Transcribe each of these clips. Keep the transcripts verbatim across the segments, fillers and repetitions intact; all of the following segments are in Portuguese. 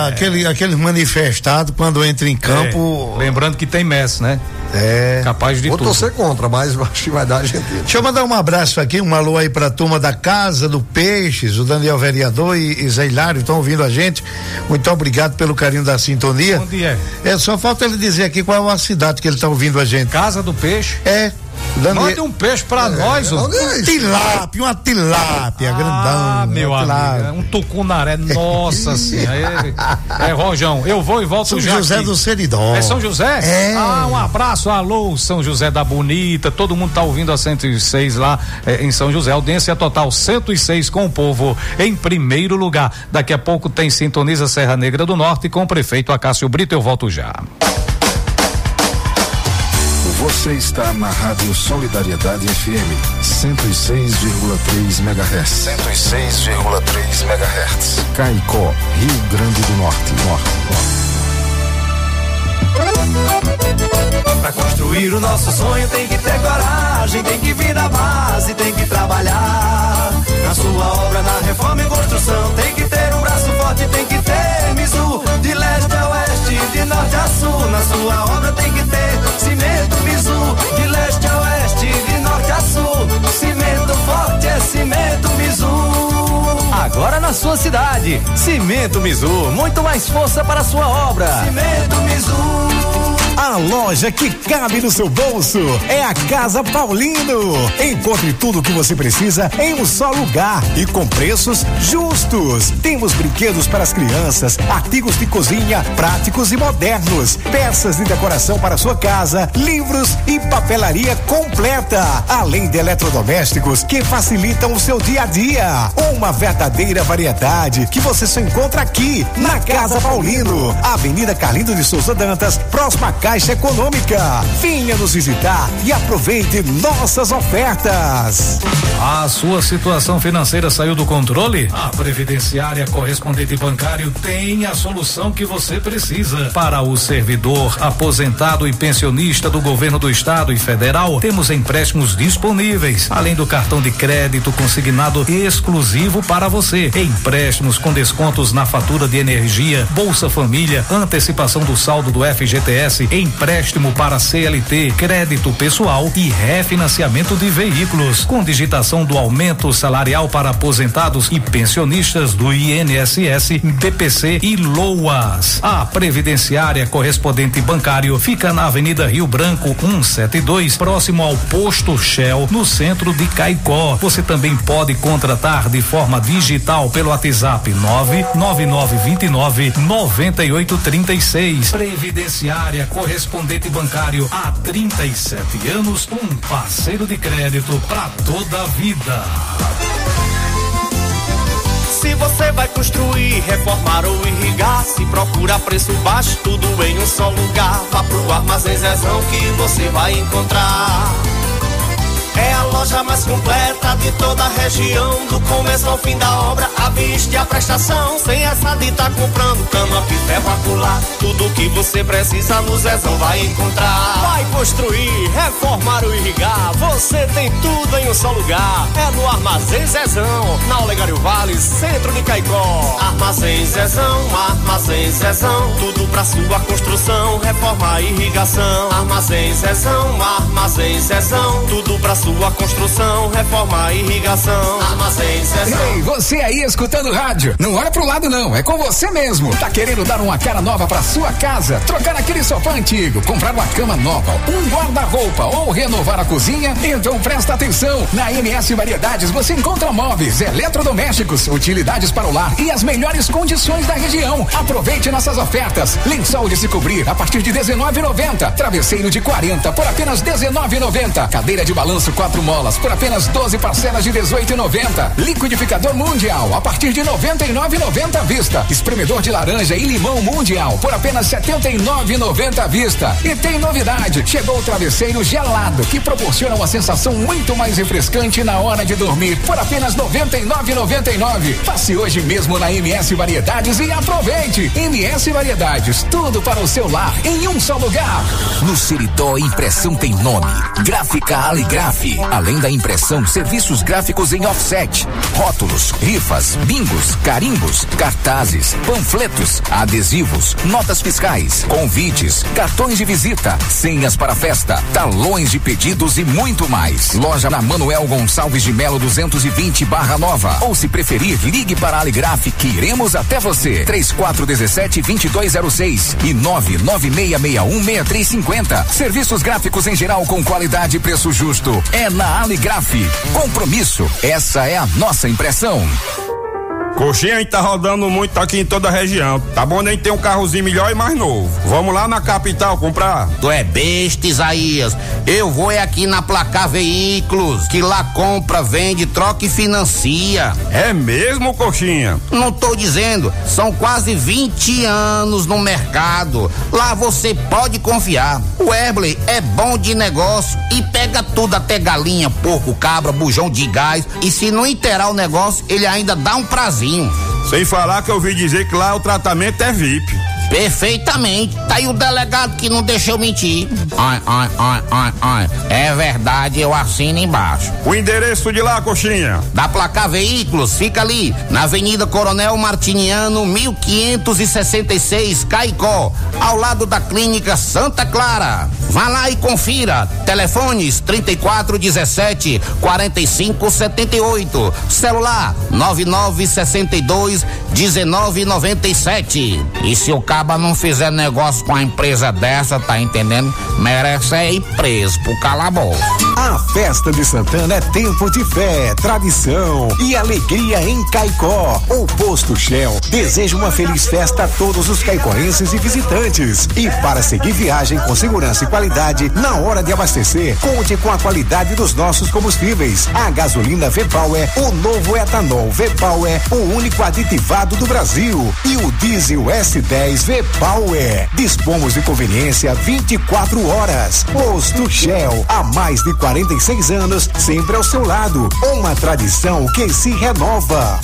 aquele, aqueles manifestados, quando entra em campo. É. Lembrando que tem Messi, né? É. Capaz de Vou tudo. Vou torcer contra, mas acho que vai dar Argentina. Deixa eu mandar um abraço aqui, um alô aí pra turma da Casa do Peixes, o Daniel Vereador e, e Zé Hilário estão ouvindo a gente. Muito obrigado pelo carinho da sintonia. Onde é? É, só falta ele dizer aqui qual é a cidade que ele tá ouvindo a gente. Casa do Peixe? É. Daniel... Manda um peixe pra é, nós, ó. Um tilápia, uma tilápia, ah, grandão. meu amigo, um tucunaré, nossa senhora. É, é, Rojão, eu vou e volto São já. São José aqui. do Seridó. É São José? É. Ah, um abraço, alô, São José da Bonita, todo mundo tá ouvindo a cento e seis lá é, em São José, audiência total cento e seis com o povo em primeiro lugar. Daqui a pouco tem Sintoniza Serra Negra do Norte com o prefeito Acácio Brito, eu volto já. Você está na Rádio Solidariedade F M, cento e seis vírgula três megahertz. cento e seis vírgula três megahertz. Caicó, Rio Grande do Norte. Norte, Norte. Pra construir o nosso sonho tem que ter coragem, tem que vir da base, tem que trabalhar. Na sua obra, na reforma e construção, tem que ter um braço forte, tem que ter Mizu. De leste a oeste, de norte a sul, na sua obra tem que ter cimento Mizu. De leste a oeste, de norte a sul, cimento forte é cimento Mizu. Agora na sua cidade, Cimento Mizu, muito mais força para a sua obra. Cimento Mizu. A loja que cabe no seu bolso é a Casa Paulino. Encontre tudo o que você precisa em um só lugar e com preços justos. Temos brinquedos para as crianças, artigos de cozinha práticos e modernos, peças de decoração para sua casa, livros e papelaria completa, além de eletrodomésticos que facilitam o seu dia a dia. Uma verdadeira variedade que você só encontra aqui na Casa Paulino, Avenida Carlindo de Souza Dantas, próxima à Caixa Econômica. Venha nos visitar e aproveite nossas ofertas. A sua situação financeira saiu do controle? A Previdenciária Correspondente Bancário tem a solução que você precisa. Para o servidor, aposentado e pensionista do governo do estado e federal, temos empréstimos disponíveis, além do cartão de crédito consignado exclusivo para você. Empréstimos com descontos na fatura de energia, Bolsa Família, antecipação do saldo do F G T S, empréstimo para C L T, crédito pessoal e refinanciamento de veículos, com digitação do aumento salarial para aposentados e pensionistas do I N S S, B P C e LOAS. A Previdenciária Correspondente Bancário fica na Avenida Rio Branco cento e setenta e dois, próximo ao posto Shell, no centro de Caicó. Você também pode contratar de forma digital pelo WhatsApp nove nove nove dois nove nove oito três seis. Previdenciária Correspondente Bancário há trinta e sete anos, um parceiro de crédito para toda a vida. Se você vai construir, reformar ou irrigar, se procura preço baixo, tudo em um só lugar. Vá pro Armazém Zezão que você vai encontrar. É a loja mais completa de toda a região, do começo ao fim da obra, à vista e a prestação. Sem essa de tá comprando cano, que ferro acular, tudo que você precisa no Zezão vai encontrar. Vai construir, reformar ou irrigar, você tem tudo em um só lugar. É no Armazém Zezão, na Olegário Vale, centro de Caicó. Armazém Zezão, Armazém Zezão, tudo pra sua construção, reforma e irrigação. Armazém Zezão, Armazém Zezão, tudo pra sua Sua construção, reforma e irrigação. Armazém Zezão. Ei, você aí escutando rádio, não olha pro lado não, é com você mesmo. Tá querendo dar uma cara nova pra sua casa, trocar aquele sofá antigo, comprar uma cama nova, um guarda-roupa ou renovar a cozinha? Então presta atenção, na M S Variedades você encontra móveis, eletrodomésticos, utilidades para o lar e as melhores condições da região. Aproveite nossas ofertas. Lençol de se cobrir a partir de dezenove e noventa, travesseiro de quarenta por apenas dezenove e noventa, cadeira de balanço quatro molas por apenas doze parcelas de dezoito e noventa. Liquidificador Mundial a partir de noventa e nove e noventa à vista. Espremedor de laranja e limão Mundial por apenas setenta e nove e noventa à vista. E tem novidade, chegou o travesseiro gelado que proporciona uma sensação muito mais refrescante na hora de dormir por apenas noventa e nove e noventa e nove. Passe hoje mesmo na M S Variedades e aproveite. M S Variedades, tudo para o seu lar em um só lugar. No Seridó, impressão tem nome. Gráfica Aligraf. Aligraf. Além da impressão, serviços gráficos em offset, rótulos, rifas, bingos, carimbos, cartazes, panfletos, adesivos, notas fiscais, convites, cartões de visita, senhas para festa, talões de pedidos e muito mais. Loja na Manuel Gonçalves de Melo duzentos e vinte Barra Nova. Ou se preferir, ligue para a Aligraf que iremos até você. três quatro um sete, dois dois zero seis e nove nove seis seis um, seis três cinco zero. Serviços gráficos em geral com qualidade e preço justo. É na Aligraf. Compromisso. Essa é a nossa impressão. Coxinha, a gente tá rodando muito aqui em toda a região. Tá bom nem ter um carrozinho melhor e mais novo. Vamos lá na capital comprar? Tu é besta, Isaías. Eu vou é aqui na Placar Veículos, que lá compra, vende, troca e financia. É mesmo, Coxinha? Não tô dizendo, são quase vinte anos no mercado. Lá você pode confiar. O Webley é bom de negócio e pega tudo, até galinha, porco, cabra, bujão de gás, e se não inteirar o negócio, ele ainda dá um prazer. Sem falar que eu ouvi dizer que lá o tratamento é V I P. Perfeitamente. Tá aí o delegado que não deixou mentir. Ai, ai, ai, ai, ai. É verdade, eu assino embaixo. O endereço de lá, Coxinha? Da Placar Veículos, fica ali, na Avenida Coronel Martiniano, mil quinhentos e sessenta e seis, Caicó, ao lado da Clínica Santa Clara. Vá lá e confira. Telefones trinta e quatro dezessete, quarenta e cinco setenta e oito. Celular nove nove sessenta e dois, dezenove noventa e sete. E se o caba não fizer negócio com a empresa dessa, tá entendendo? Merece é ir preso por calabouço. A festa de Santana é tempo de fé, tradição e alegria em Caicó. O Posto Shell deseja uma feliz festa a todos os caicoenses e visitantes. E para seguir viagem com segurança e qualidade, na hora de abastecer, conte com a qualidade dos nossos combustíveis. A gasolina V-Power, o novo etanol V-Power, o único aditivado do Brasil. E o diesel S dez V-Power. Dispomos de conveniência vinte e quatro horas. Posto Shell, há mais de quarenta e seis anos, sempre ao seu lado. Uma tradição que se renova.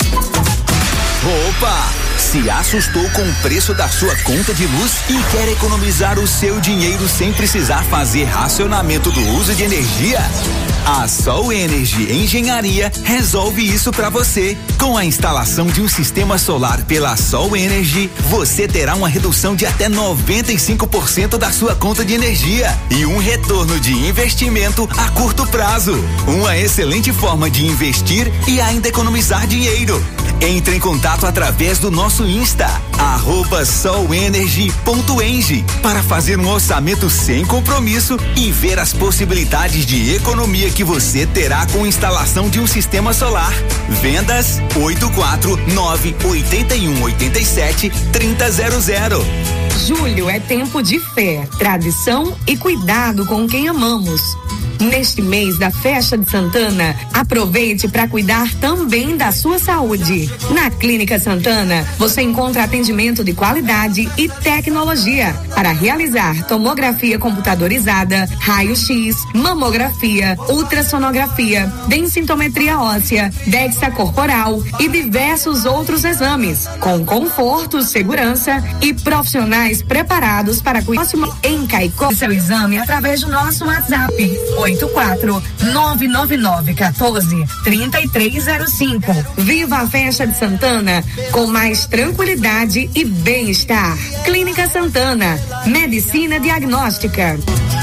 Opa! Se assustou com o preço da sua conta de luz e quer economizar o seu dinheiro sem precisar fazer racionamento do uso de energia? A Sol Energy Engenharia resolve isso para você. Com a instalação de um sistema solar pela Sol Energy, você terá uma redução de até noventa e cinco por cento da sua conta de energia e um retorno de investimento a curto prazo. Uma excelente forma de investir e ainda economizar dinheiro. Entre em contato através do nosso Insta, arroba solenergy ponto eng, para fazer um orçamento sem compromisso e ver as possibilidades de economia que você terá com instalação de um sistema solar. Vendas oito quatro nove, oito um, oito sete, três zero zero. Julho é tempo de fé, tradição e cuidado com quem amamos. Neste mês da Festa de Santana, aproveite para cuidar também da sua saúde. Na Clínica Santana, você encontra atendimento de qualidade e tecnologia para realizar tomografia computadorizada, raio-x, mamografia, ultrassonografia, densitometria óssea, DEXA corporal e diversos outros exames, com conforto, segurança e profissionais preparados para cuidar em Caicó. Seu exame através do nosso WhatsApp oito quatro nove nove nove um quatro, três três zero cinco. Viva a Festa de Santana com mais tranquilidade e bem-estar. Clínica Santana, medicina diagnóstica.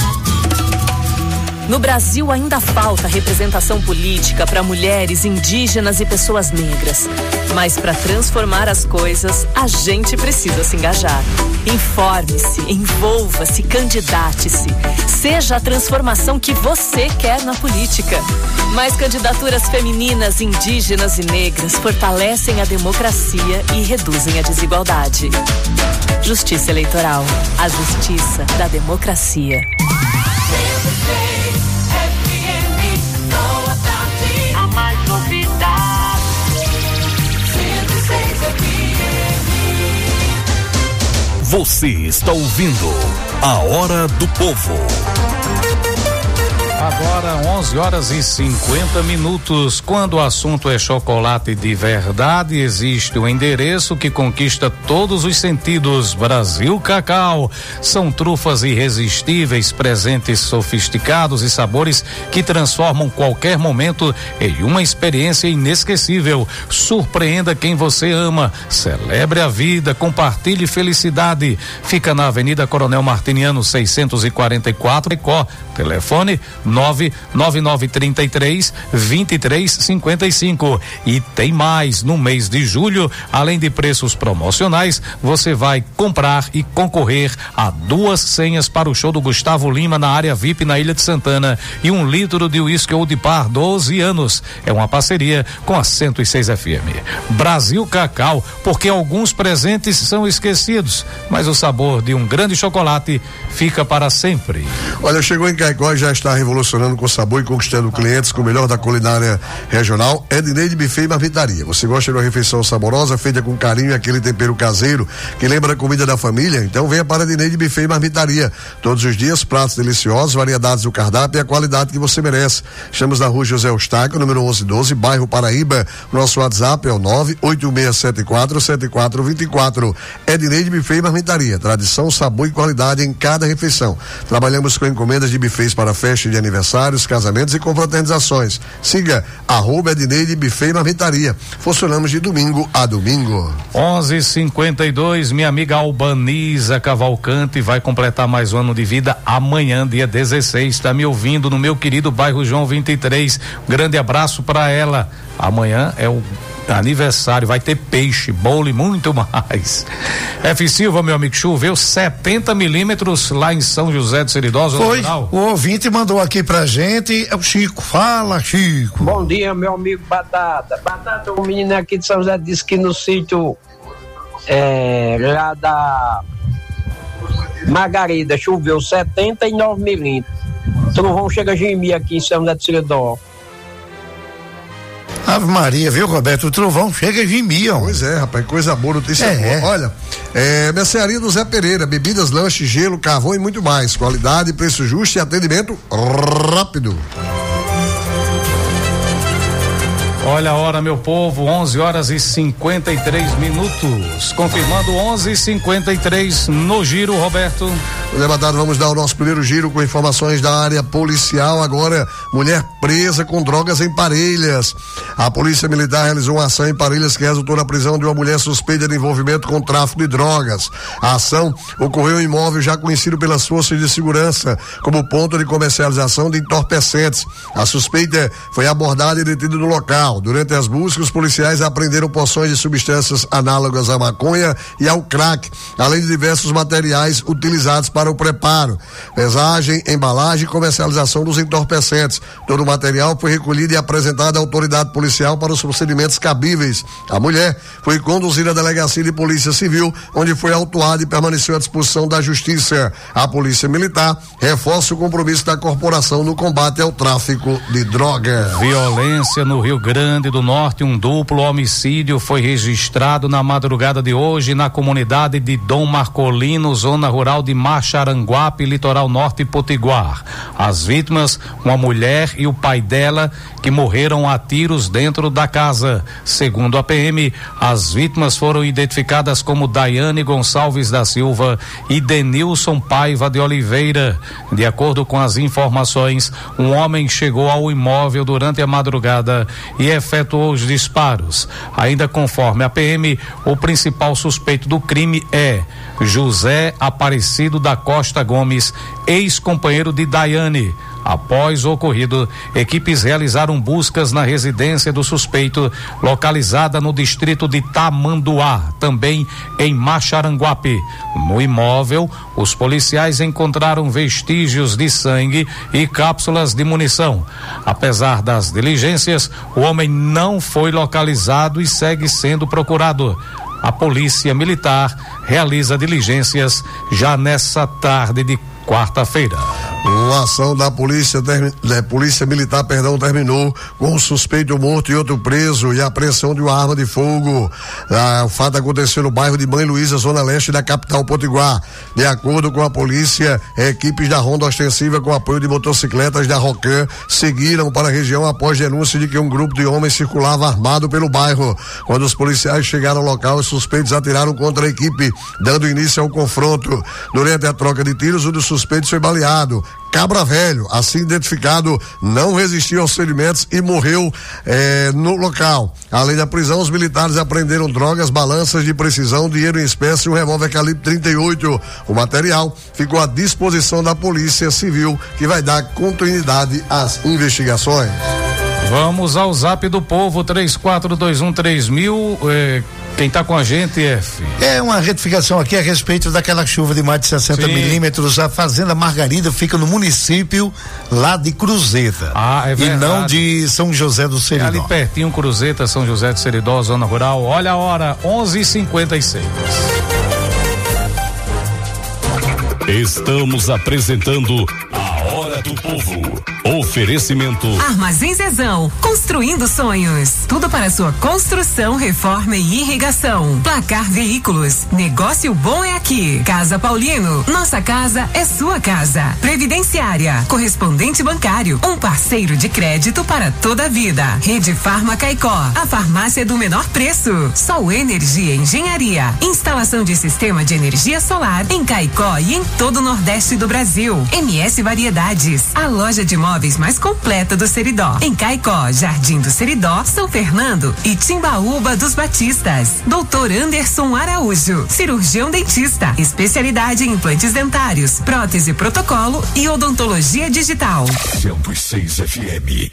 No Brasil ainda falta representação política para mulheres, indígenas e pessoas negras. Mas para transformar as coisas, a gente precisa se engajar. Informe-se, envolva-se, candidate-se. Seja a transformação que você quer na política. Mais candidaturas femininas, indígenas e negras fortalecem a democracia e reduzem a desigualdade. Justiça Eleitoral, a justiça da democracia. Você está ouvindo A Hora do Povo. Agora onze horas e cinquenta minutos. Quando o assunto é chocolate de verdade, existe um endereço que conquista todos os sentidos. Brasil Cacau. São trufas irresistíveis, presentes sofisticados e sabores que transformam qualquer momento em uma experiência inesquecível. Surpreenda quem você ama. Celebre a vida, compartilhe felicidade. Fica na Avenida Coronel Martiniano seiscentos e quarenta e quatro, Icó. Telefone nove nove nove três três, dois três cinco cinco. E tem mais, no mês de julho, além de preços promocionais, você vai comprar e concorrer a duas senhas para o show do Gustavo Lima na área V I P na Ilha de Santana e um litro de uísque Old Par doze anos. É uma parceria com a cento e seis F M. Brasil Cacau, porque alguns presentes são esquecidos, mas o sabor de um grande chocolate fica para sempre. Olha, chegou em Caicó e já está revolucionando com sabor e conquistando clientes com o melhor da culinária regional. Edneide Buffet e Marmitaria. Você gosta de uma refeição saborosa, feita com carinho e aquele tempero caseiro que lembra a comida da família? Então venha para Edneide Buffet e Marmitaria. Todos os dias, pratos deliciosos, variedades do cardápio e a qualidade que você merece. Estamos na rua José Eustáquio, número onze doze, bairro Paraíba. Nosso WhatsApp é o nove oito seis sete quatro sete quatro dois quatro. Edneide Buffet e Marmitaria. Tradição, sabor e qualidade em cada refeição. Trabalhamos com encomendas de buffets para festa de aniversários, casamentos e confraternizações. Siga arroba Edneide Buffet e Marmitaria. Funcionamos de domingo a domingo. onze e cinquenta e dois, minha amiga Albaniza Cavalcante vai completar mais um ano de vida amanhã, dia dezesseis. Está me ouvindo no meu querido bairro João vinte e três. Grande abraço para ela. Amanhã é o aniversário, vai ter peixe, bolo e muito mais. F. Silva, meu amigo, choveu setenta milímetros lá em São José do Seridópolis. Foi, o ouvinte mandou aqui pra gente, é o Chico. Fala, Chico. Bom dia, meu amigo Batata. Batata, um menino aqui de São José disse que no sítio é, lá da Margarida choveu setenta e nove milímetros. Trovão chega a gemir aqui em São José do Seridópolis. Ave Maria, viu, Roberto? O trovão chega e gemia. Pois é, rapaz, coisa boa, notícia é, boa. Olha, é, mercearia do Zé Pereira, bebidas, lanche, gelo, carvão e muito mais. Qualidade, preço justo e atendimento rápido. Olha a hora, meu povo, onze horas e cinquenta e três minutos. Confirmando onze e cinquenta e três no giro, Roberto. Levantado, vamos dar o nosso primeiro giro com informações da área policial. Agora, mulher presa com drogas em Parelhas. A Polícia Militar realizou uma ação em Parelhas que resultou na prisão de uma mulher suspeita de envolvimento com tráfico de drogas. A ação ocorreu em imóvel já conhecido pelas forças de segurança como ponto de comercialização de entorpecentes. A suspeita foi abordada e detida no local. Durante as buscas, os policiais apreenderam porções de substâncias análogas à maconha e ao crack, além de diversos materiais utilizados para o preparo, pesagem, embalagem e comercialização dos entorpecentes. Todo o material foi recolhido e apresentado à autoridade policial para os procedimentos cabíveis. A mulher foi conduzida à delegacia de polícia civil, onde foi autuada e permaneceu à disposição da justiça. A Polícia Militar reforça o compromisso da corporação no combate ao tráfico de drogas. Violência no Rio Grande do Norte, um duplo homicídio foi registrado na madrugada de hoje na comunidade de Dom Marcolino, zona rural de Maxaranguape, litoral norte potiguar. As vítimas, uma mulher e o pai dela, que morreram a tiros dentro da casa. Segundo a P M, as vítimas foram identificadas como Daiane Gonçalves da Silva e Denilson Paiva de Oliveira. De acordo com as informações, um homem chegou ao imóvel durante a madrugada e efetuou os disparos. Ainda conforme a P M, o principal suspeito do crime é José Aparecido da Costa Gomes, ex-companheiro de Daiane. Após o ocorrido, equipes realizaram buscas na residência do suspeito, localizada no distrito de Tamanduá, também em Maxaranguape. No imóvel, os policiais encontraram vestígios de sangue e cápsulas de munição. Apesar das diligências, o homem não foi localizado e segue sendo procurado. A Polícia Militar realiza diligências já nessa tarde de quarta-feira. Uma ação da polícia, da polícia militar, perdão, terminou com um suspeito morto e outro preso e a apreensão de uma arma de fogo. Ah, o fato aconteceu no bairro de Mãe Luísa, zona leste da capital potiguar. De acordo com a polícia, equipes da Ronda Ostensiva com apoio de motocicletas da Rocan seguiram para a região após denúncia de que um grupo de homens circulava armado pelo bairro. Quando os policiais chegaram ao local, os suspeitos atiraram contra a equipe, dando início ao confronto. Durante a troca de tiros, um dos suspeitos foi baleado. Cabra Velho, assim identificado, não resistiu aos ferimentos e morreu eh, no local. Além da prisão, os militares apreenderam drogas, balanças de precisão, dinheiro em espécie e um revólver calibre trinta e oito. O material ficou à disposição da Polícia Civil, que vai dar continuidade às investigações. Vamos ao zap do povo, três quatro dois um três mil. Eh, quem tá com a gente, F? É uma retificação aqui a respeito daquela chuva de mais de sessenta milímetros. A Fazenda Margarida fica no município lá de Cruzeta. Ah, é verdade. E não de São José do Seridó. É ali pertinho, Cruzeta, São José do Seridó, zona rural. Olha a hora, onze e cinquenta e seis. Estamos apresentando a Hora do Povo. Oferecimento Armazém Zezão, construindo sonhos. Tudo para sua construção, reforma e irrigação. Placar Veículos, negócio bom é aqui. Casa Paulino, nossa casa é sua casa. Previdenciária, correspondente bancário, um parceiro de crédito para toda a vida. Rede Farma Caicó, a farmácia do menor preço. Sol Energia Engenharia, instalação de sistema de energia solar em Caicó e em todo o Nordeste do Brasil. M S Variedades, a loja de móveis mais completa do Seridó. Em Caicó, Jardim do Seridó, São Fernando e Timbaúba dos Batistas. Doutor Anderson Araújo, cirurgião dentista, especialidade em implantes dentários, prótese protocolo e odontologia digital. cento e seis F M.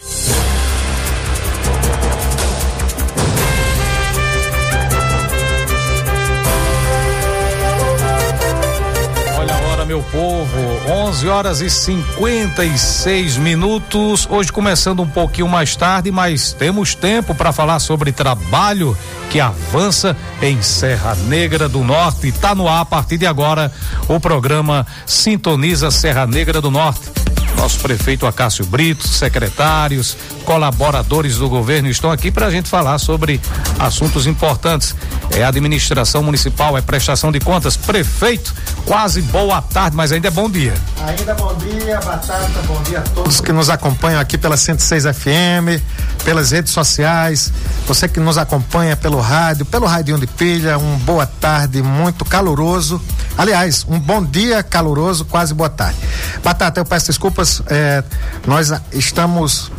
Meu povo, onze horas e cinquenta e seis minutos. Hoje começando um pouquinho mais tarde, mas temos tempo para falar sobre trabalho que avança em Serra Negra do Norte. Está no ar a partir de agora o programa Sintoniza Serra Negra do Norte. Nosso prefeito Acácio Brito, secretários, colaboradores do governo estão aqui para a gente falar sobre assuntos importantes. É administração municipal, é prestação de contas. Prefeito, quase boa tarde, mas ainda é bom dia. Ainda bom dia, Batata, bom dia a todos que nos acompanham aqui pela cento e seis F M, pelas redes sociais, você que nos acompanha pelo rádio, pelo radinho de pilha, um boa tarde muito caloroso. Aliás, um bom dia caloroso, quase boa tarde. Batata, eu peço desculpas, é, nós estamos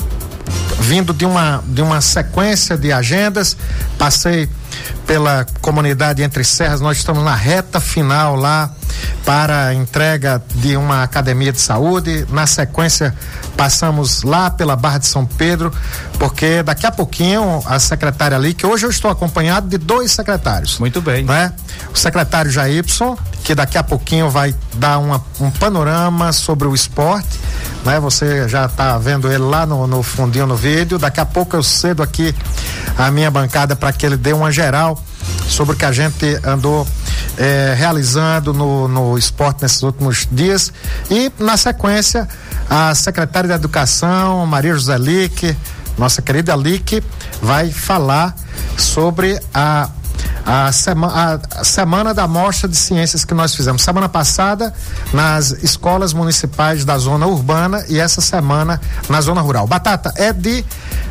vindo de uma, de uma sequência de agendas, passei pela comunidade Entre Serras, nós estamos na reta final lá para a entrega de uma academia de saúde. Na sequência passamos lá pela Barra de São Pedro, porque daqui a pouquinho a secretária ali, que hoje eu estou acompanhado de dois secretários. Muito bem. Né? O secretário Jairson, que daqui a pouquinho vai dar uma, um panorama sobre o esporte, né? Você já está vendo ele lá no, no fundinho no vídeo. Daqui a pouco eu cedo aqui a minha bancada para que ele dê uma geral sobre o que a gente andou eh, realizando no, no esporte nesses últimos dias. E na sequência a secretária da Educação, Maria José Lique, nossa querida Lique, vai falar sobre a A, sema, a semana da mostra de ciências que nós fizemos semana passada nas escolas municipais da zona urbana e essa semana na zona rural. Batata, é de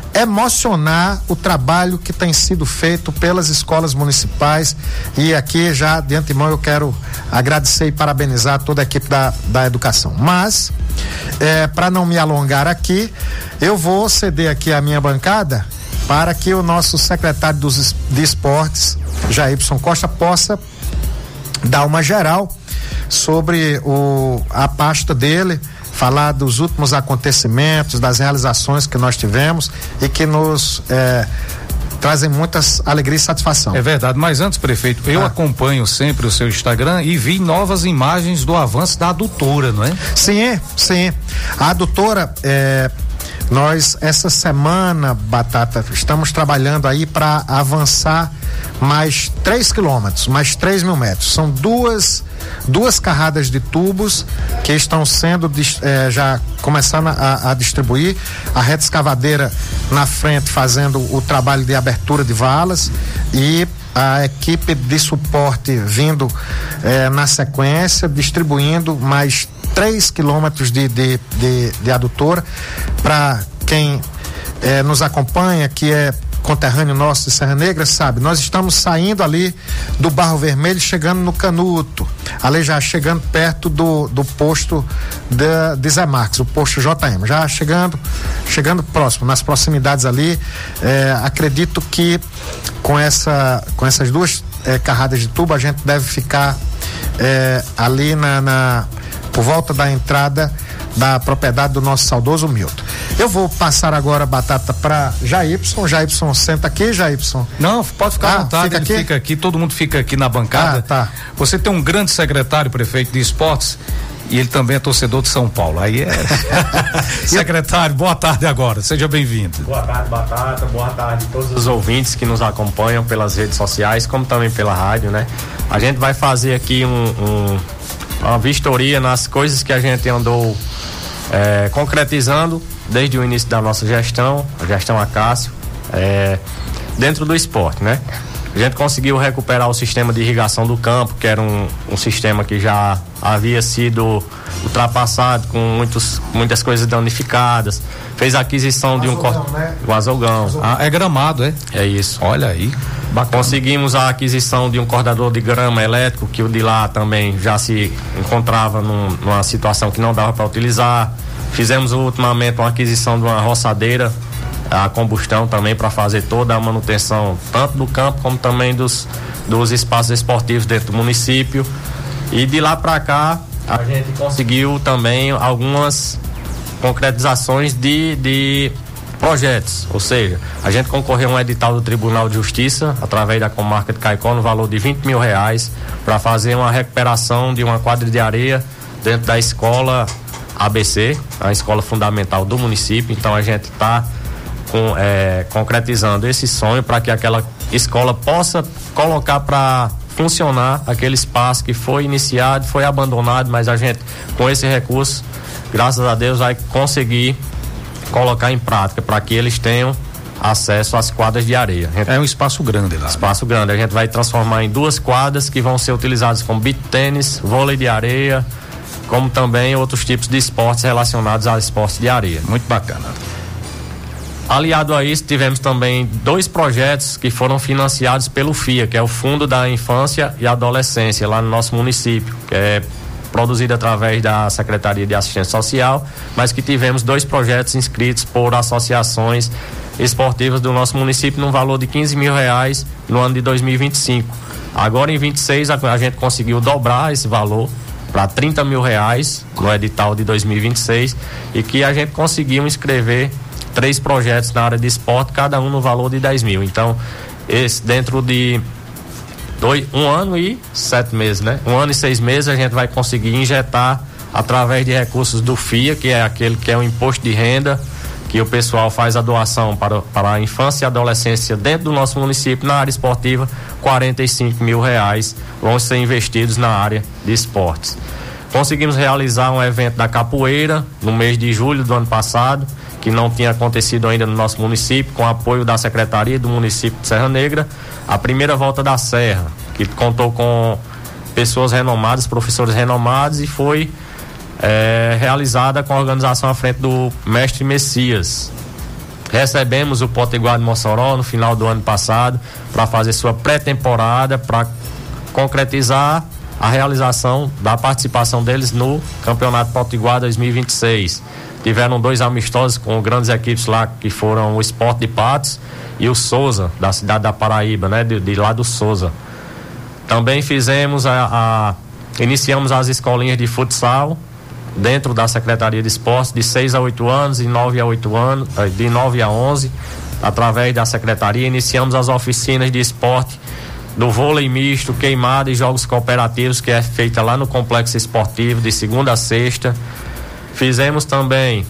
emocionar o trabalho que tem sido feito pelas escolas municipais, e aqui já de antemão eu quero agradecer e parabenizar toda a equipe da, da educação, mas é, para não me alongar aqui, eu vou ceder aqui a minha bancada para que o nosso secretário dos, de esportes, Jairson Costa, possa dar uma geral sobre o, a pasta dele, falar dos últimos acontecimentos, das realizações que nós tivemos e que nos é, trazem muitas alegrias e satisfação. É verdade, mas antes, prefeito, eu ah. acompanho sempre o seu Instagram e vi novas imagens do avanço da adutora, não é? Sim, sim. A adutora é, Nós, essa semana, Batata, estamos trabalhando aí para avançar mais três quilômetros, mais três mil metros. São duas, duas carradas de tubos que estão sendo eh, já começando a, a distribuir. A reta escavadeira na frente fazendo o trabalho de abertura de valas e a equipe de suporte vindo eh, na sequência, distribuindo mais três quilômetros de, de, de, de adutora. Para quem eh, nos acompanha, que é conterrâneo nosso de Serra Negra, sabe, nós estamos saindo ali do Barro Vermelho, chegando no Canuto, ali já chegando perto do, do posto de, de Zé Marques, o posto J M, já chegando chegando próximo, nas proximidades ali. eh, acredito que com essa com essas duas eh, carradas de tubo a gente deve ficar eh, ali na, na por volta da entrada da propriedade do nosso saudoso Milton. Eu vou passar agora a Batata para Jairson. Jairson, senta aqui, Jairson. Não, pode ficar ah, à vontade, fica ele aqui? fica aqui, todo mundo fica aqui na bancada. Ah, tá. Você tem um grande secretário, prefeito de esportes, e ele também é torcedor de São Paulo. Aí é. Secretário, boa tarde agora, seja bem-vindo. Boa tarde, Batata, boa tarde a todos os ouvintes que nos acompanham pelas redes sociais, como também pela rádio, né? A gente vai fazer aqui um, um, uma vistoria nas coisas que a gente andou é, concretizando desde o início da nossa gestão, a gestão Acácio, é, dentro do esporte, né? A gente conseguiu recuperar o sistema de irrigação do campo, que era um, um sistema que já havia sido ultrapassado, com muitos, muitas coisas danificadas. Fez a aquisição de um azulgão, né? o azulgão. Ah, é gramado, é? É isso. Olha aí. Bacana. Conseguimos a aquisição de um cortador de grama elétrico, que o de lá também já se encontrava num, numa situação que não dava para utilizar. Fizemos ultimamente uma aquisição de uma roçadeira a combustão também para fazer toda a manutenção tanto do campo como também dos, dos espaços esportivos dentro do município. E de lá para cá a gente conseguiu também algumas concretizações de, de projetos, ou seja, a gente concorreu a um edital do Tribunal de Justiça através da comarca de Caicó no valor de vinte mil reais para fazer uma recuperação de uma quadra de areia dentro da escola A B C, a escola fundamental do município. Então a gente está Com, é, concretizando esse sonho para que aquela escola possa colocar para funcionar aquele espaço que foi iniciado, foi abandonado, mas a gente, com esse recurso, graças a Deus, vai conseguir colocar em prática para que eles tenham acesso às quadras de areia. Gente, é um espaço grande lá. Espaço né? grande. A gente vai transformar em duas quadras que vão ser utilizadas como beach tênis, vôlei de areia, como também outros tipos de esportes relacionados a esportes de areia. Muito bacana. Aliado a isso, tivemos também dois projetos que foram financiados pelo F I A, que é o Fundo da Infância e Adolescência, lá no nosso município, que é produzido através da Secretaria de Assistência Social, mas que tivemos dois projetos inscritos por associações esportivas do nosso município num valor de quinze mil reais no ano de dois mil e vinte e cinco. Agora em vinte e seis a, a gente conseguiu dobrar esse valor para trinta mil reais no edital de dois mil e vinte e seis e que a gente conseguiu inscrever três projetos na área de esporte, cada um no valor de dez mil. Então, esse dentro de dois, um ano e sete meses, né? Um ano e seis meses a gente vai conseguir injetar através de recursos do F I A, que é aquele que é o imposto de renda, que o pessoal faz a doação para, para a infância e adolescência dentro do nosso município, na área esportiva, quarenta e cinco mil reais vão ser investidos na área de esportes. Conseguimos realizar um evento da capoeira no mês de julho do ano passado, que não tinha acontecido ainda no nosso município, com apoio da Secretaria do município de Serra Negra, a primeira volta da Serra, que contou com pessoas renomadas, professores renomados, e foi é, realizada com a organização à frente do mestre Messias. Recebemos o Potiguar de Mossoró no final do ano passado para fazer sua pré-temporada, para concretizar a realização da participação deles no Campeonato Potiguar dois mil e vinte e seis. Tiveram dois amistosos com grandes equipes lá, que foram o Sport de Patos e o Souza, da cidade da Paraíba, né? De, de lá do Souza. Também fizemos a, a iniciamos as escolinhas de futsal dentro da Secretaria de Esportes de seis a oito anos e nove a oito anos, de nove a onze, através da Secretaria. Iniciamos as oficinas de esporte do vôlei misto, queimada e jogos cooperativos, que é feita lá no Complexo Esportivo de segunda a sexta. Fizemos também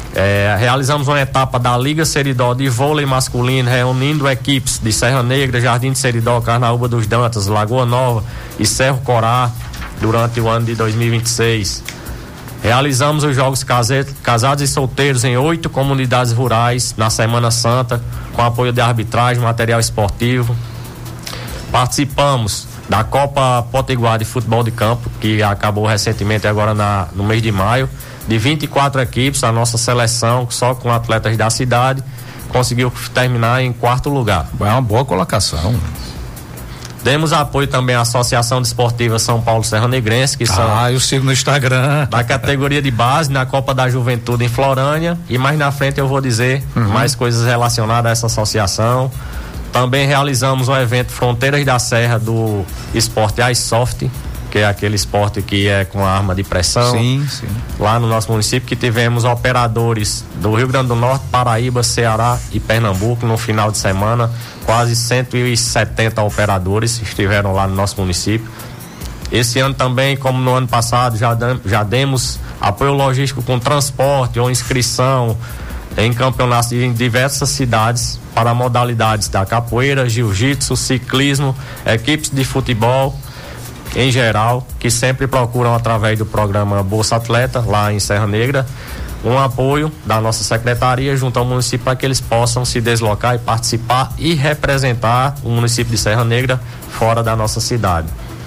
É, realizamos uma etapa da Liga Seridó de vôlei masculino, reunindo equipes de Serra Negra, Jardim de Seridó, Carnaúba dos Dantas, Lagoa Nova e Cerro Corá durante o ano de dois mil e vinte e seis. Realizamos os jogos case- casados e solteiros em oito comunidades rurais na Semana Santa, com apoio de arbitragem, material esportivo. Participamos da Copa Potiguar de Futebol de Campo, que acabou recentemente agora na, no mês de maio. De vinte e quatro equipes, a nossa seleção, só com atletas da cidade, conseguiu terminar em quarto lugar. É uma boa colocação. Demos apoio também à Associação Desportiva São Paulo Serra Negrense, que são... Ah, eu sigo no Instagram. Da categoria de base, na Copa da Juventude em Florânia, e mais na frente eu vou dizer uhum. mais coisas relacionadas a essa associação. Também realizamos um evento Fronteiras da Serra do esporte Airsoft, que é aquele esporte que é com arma de pressão. Sim, sim. Lá no nosso município, que tivemos operadores do Rio Grande do Norte, Paraíba, Ceará e Pernambuco no final de semana. Quase cento e setenta operadores estiveram lá no nosso município. Esse ano também, como no ano passado, já, já demos apoio logístico com transporte ou inscrição em campeonatos em diversas cidades para modalidades da capoeira, jiu-jitsu, ciclismo, equipes de futebol em geral, que sempre procuram através do programa Bolsa Atleta lá em Serra Negra um apoio da nossa secretaria junto ao município para que eles possam se deslocar e participar e representar o município de Serra Negra fora da nossa cidade.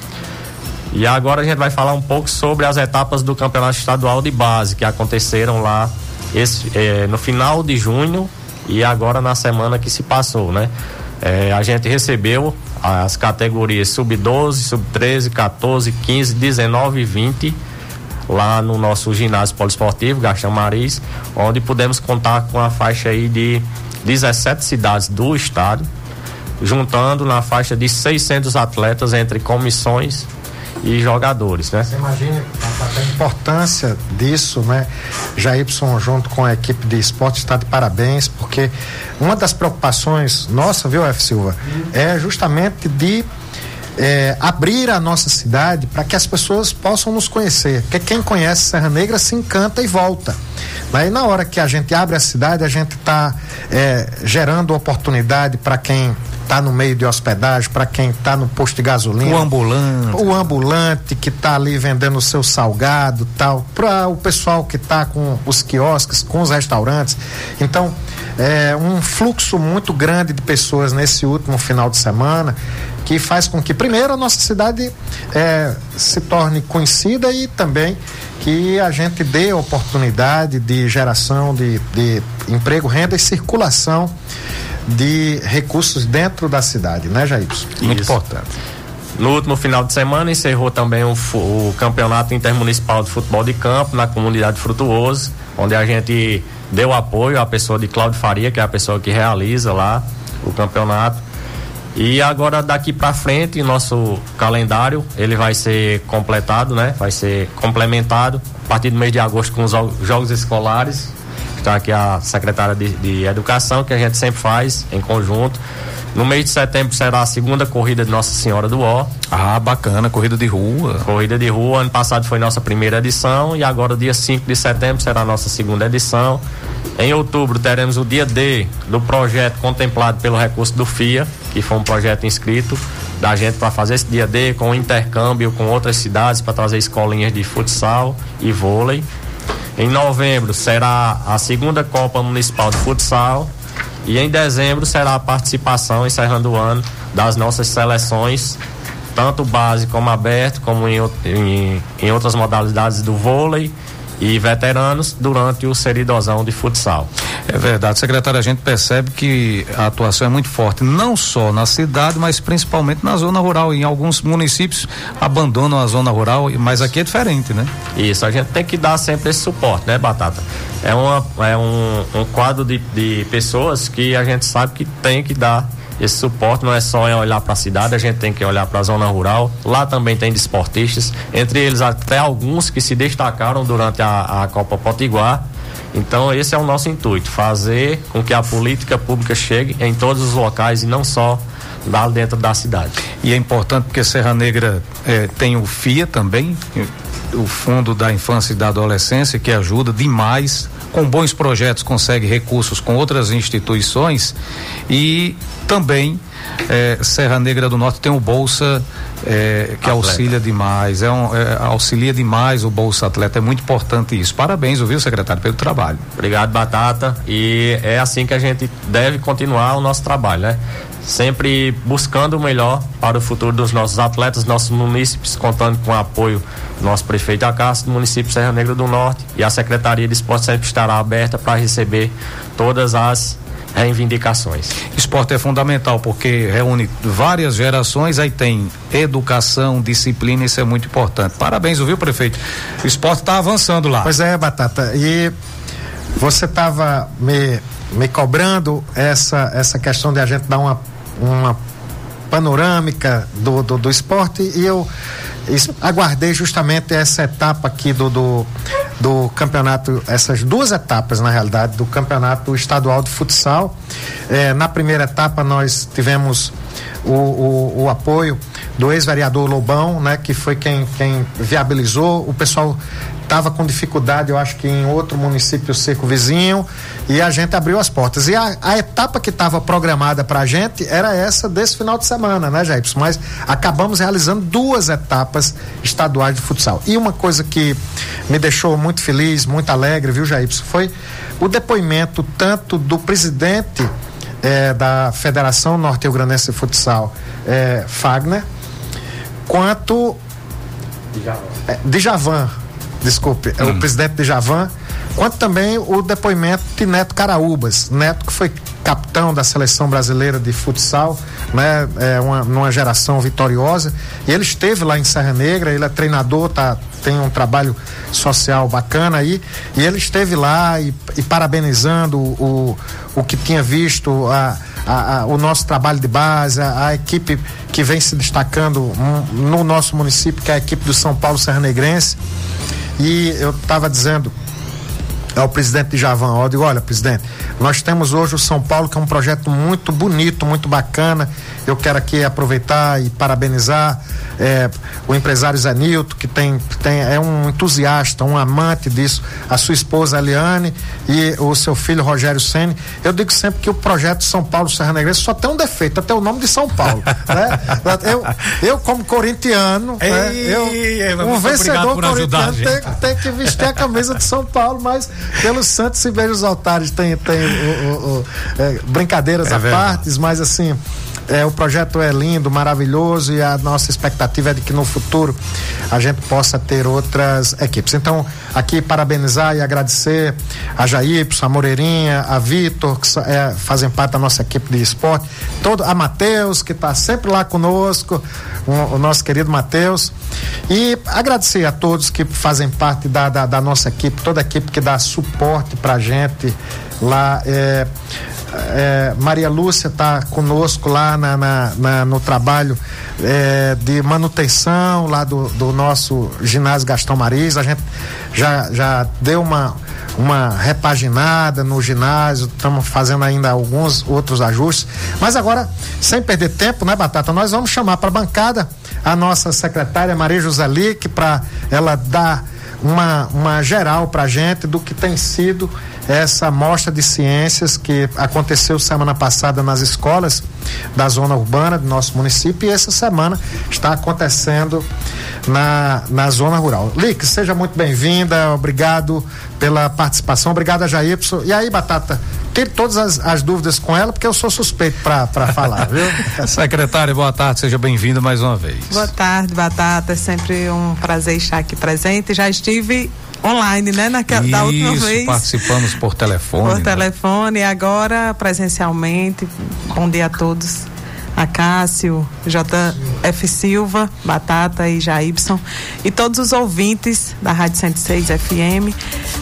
E agora a gente vai falar um pouco sobre as etapas do Campeonato Estadual de Base que aconteceram lá esse, eh, no final de junho e agora na semana que se passou, né? Eh, a gente recebeu as categorias sub doze, sub treze, catorze, quinze, dezenove e vinte lá no nosso ginásio poliesportivo Gastão Maris, onde pudemos contar com a faixa aí de dezessete cidades do estado, juntando na faixa de seiscentos atletas entre comissões e jogadores, né? Você imagina a, a importância disso, né? Jairson junto com a equipe de esporte está de parabéns, porque uma das preocupações nossa, viu, F. Silva, é justamente de é, abrir a nossa cidade para que as pessoas possam nos conhecer, porque quem conhece Serra Negra se encanta e volta. Aí na hora que a gente abre a cidade, a gente está é, gerando oportunidade para quem está no meio de hospedagem, para quem está no posto de gasolina, o ambulante, o ambulante que está ali vendendo o seu salgado, tal, para o pessoal que está com os quiosques, com os restaurantes. Então, é um fluxo muito grande de pessoas nesse último final de semana, que faz com que primeiro a nossa cidade é, se torne conhecida e também que a gente dê oportunidade de geração de, de emprego, renda e circulação de recursos dentro da cidade, né, Jairson? Muito Isso. importante. No último final de semana encerrou também o, o Campeonato Intermunicipal de Futebol de Campo na comunidade Frutuoso, onde a gente deu apoio à pessoa de Cláudio Faria, que é a pessoa que realiza lá o campeonato. E agora daqui para frente, nosso calendário, ele vai ser completado, né? Vai ser complementado a partir do mês de agosto com os jogos escolares. Está aqui a secretária de, de Educação, que a gente sempre faz em conjunto. No mês de setembro será a segunda corrida de Nossa Senhora do Ó. Ah, bacana, corrida de rua. Corrida de rua, ano passado foi nossa primeira edição e agora dia cinco de setembro será a nossa segunda edição. Em outubro teremos o dia D do projeto contemplado pelo recurso do F I A, que foi um projeto inscrito da gente para fazer esse dia D com intercâmbio com outras cidades para trazer escolinhas de futsal e vôlei. Em novembro será a segunda Copa Municipal de Futsal e em dezembro será a participação, encerrando o ano, das nossas seleções, tanto base como aberto, como em, em, em outras modalidades do vôlei e veteranos durante o Seridozão de futsal. É verdade, secretário, a gente percebe que a atuação é muito forte, não só na cidade, mas principalmente na zona rural. Em alguns municípios abandonam a zona rural, mas aqui é diferente, né? Isso, a gente tem que dar sempre esse suporte, né, Batata? É, uma, é um, um quadro de, de pessoas que a gente sabe que tem que dar esse suporte, não é só olhar para a cidade, a gente tem que olhar para a zona rural. Lá também tem desportistas, entre eles até alguns que se destacaram durante a, a Copa Potiguar. Então esse é o nosso intuito, fazer com que a política pública chegue em todos os locais e não só lá dentro da cidade. E é importante porque Serra Negra eh, tem o F I A também, o Fundo da Infância e da Adolescência, que ajuda demais com bons projetos consegue recursos com outras instituições e também eh, Serra Negra do Norte tem o Bolsa eh, que Atleta. auxilia demais, é um, é, auxilia demais o Bolsa Atleta, é muito importante isso. Parabéns, viu, secretário, pelo trabalho. Obrigado, Batata, e é assim que a gente deve continuar o nosso trabalho, né? Sempre buscando o melhor para o futuro dos nossos atletas, nossos munícipes, contando com o apoio do nosso prefeito Acácio, do município Serra Negra do Norte, e a Secretaria de Esporte sempre estará aberta para receber todas as reivindicações. Esporte é fundamental porque reúne várias gerações, aí tem educação, disciplina, isso é muito importante. Parabéns, viu, prefeito? O esporte está avançando lá. Pois é, Batata, e você estava me, me cobrando essa, essa questão de a gente dar uma, uma panorâmica do, do, do esporte, e eu aguardei justamente essa etapa aqui do, do, do campeonato, essas duas etapas na realidade, do campeonato estadual de futsal. Eh, na primeira etapa nós tivemos o, o, o apoio do ex-vereador Lobão, né, que foi quem, quem viabilizou. O pessoal estava com dificuldade, eu acho que em outro município seco vizinho, e a gente abriu as portas. E a, a etapa que estava programada para a gente era essa desse final de semana, né, Jairson? Mas acabamos realizando duas etapas estaduais de futsal. E uma coisa que me deixou muito feliz, muito alegre, viu, Jairson, foi o depoimento tanto do presidente eh, da Federação Norte-Rio-Grandense de Futsal, eh, Fagner, quanto eh, Djavan, desculpe, é hum. o presidente Djavan, quanto também o depoimento de Neto Caraúbas. Neto, que foi capitão da seleção brasileira de futsal, né, é uma, numa geração vitoriosa, e ele esteve lá em Serra Negra, ele é treinador, tá, tem um trabalho social bacana aí, e ele esteve lá e, e parabenizando o, o, o que tinha visto, a, a, a, o nosso trabalho de base, a, a equipe que vem se destacando um, no nosso município, que é a equipe do São Paulo Serra Negrense. E eu estava dizendo ao presidente de Javan, eu digo, olha, presidente, nós temos hoje o São Paulo, que é um projeto muito bonito, muito bacana. Eu quero aqui aproveitar e parabenizar é, o empresário Zé Nilton, que tem, tem, é um entusiasta, um amante disso, a sua esposa Eliane e o seu filho Rogério Ceni. Eu digo sempre que o projeto São Paulo Serra Negrense só tem um defeito, até o nome de São Paulo, né? eu, eu como corintiano, Ei, né? eu, um vencedor corintiano tem, tem que vestir a camisa de São Paulo, mas pelos santos e beijos altares tem, tem o, o, o, é, brincadeiras é à parte, mas assim, é, o projeto é lindo, maravilhoso, e a nossa expectativa é de que no futuro a gente possa ter outras equipes. Então, aqui parabenizar e agradecer a Jairson, a Moreirinha, a Vitor, que é, fazem parte da nossa equipe de esporte, todo, a Matheus, que está sempre lá conosco, o, o nosso querido Matheus, e agradecer a todos que fazem parte da, da, da nossa equipe, toda a equipe que dá suporte pra gente lá. é, É, Maria Lúcia está conosco lá na, na, na, no trabalho é, de manutenção lá do, do nosso ginásio Gastão Mariz. A gente já, já deu uma, uma repaginada no ginásio, estamos fazendo ainda alguns outros ajustes, mas agora, sem perder tempo, né, Batata, nós vamos chamar para a bancada a nossa secretária Maria Joselique, para ela dar uma, uma geral para a gente do que tem sido essa mostra de ciências que aconteceu semana passada nas escolas da zona urbana do nosso município, e essa semana está acontecendo na, na zona rural. Lick, seja muito bem-vinda, obrigado pela participação, obrigado a Jairson. E aí, Batata, tire todas as, as dúvidas com ela, porque eu sou suspeito para falar, viu? Secretária, boa tarde, seja bem-vinda mais uma vez. Boa tarde, Batata, é sempre um prazer estar aqui presente. Já estive online, né? Naquela, da última vez. Participamos por telefone. Por né? telefone, e agora presencialmente. Bom dia a todos. A Cássio, J F Silva, Batata e Jairson, e todos os ouvintes da Rádio cento e seis F M.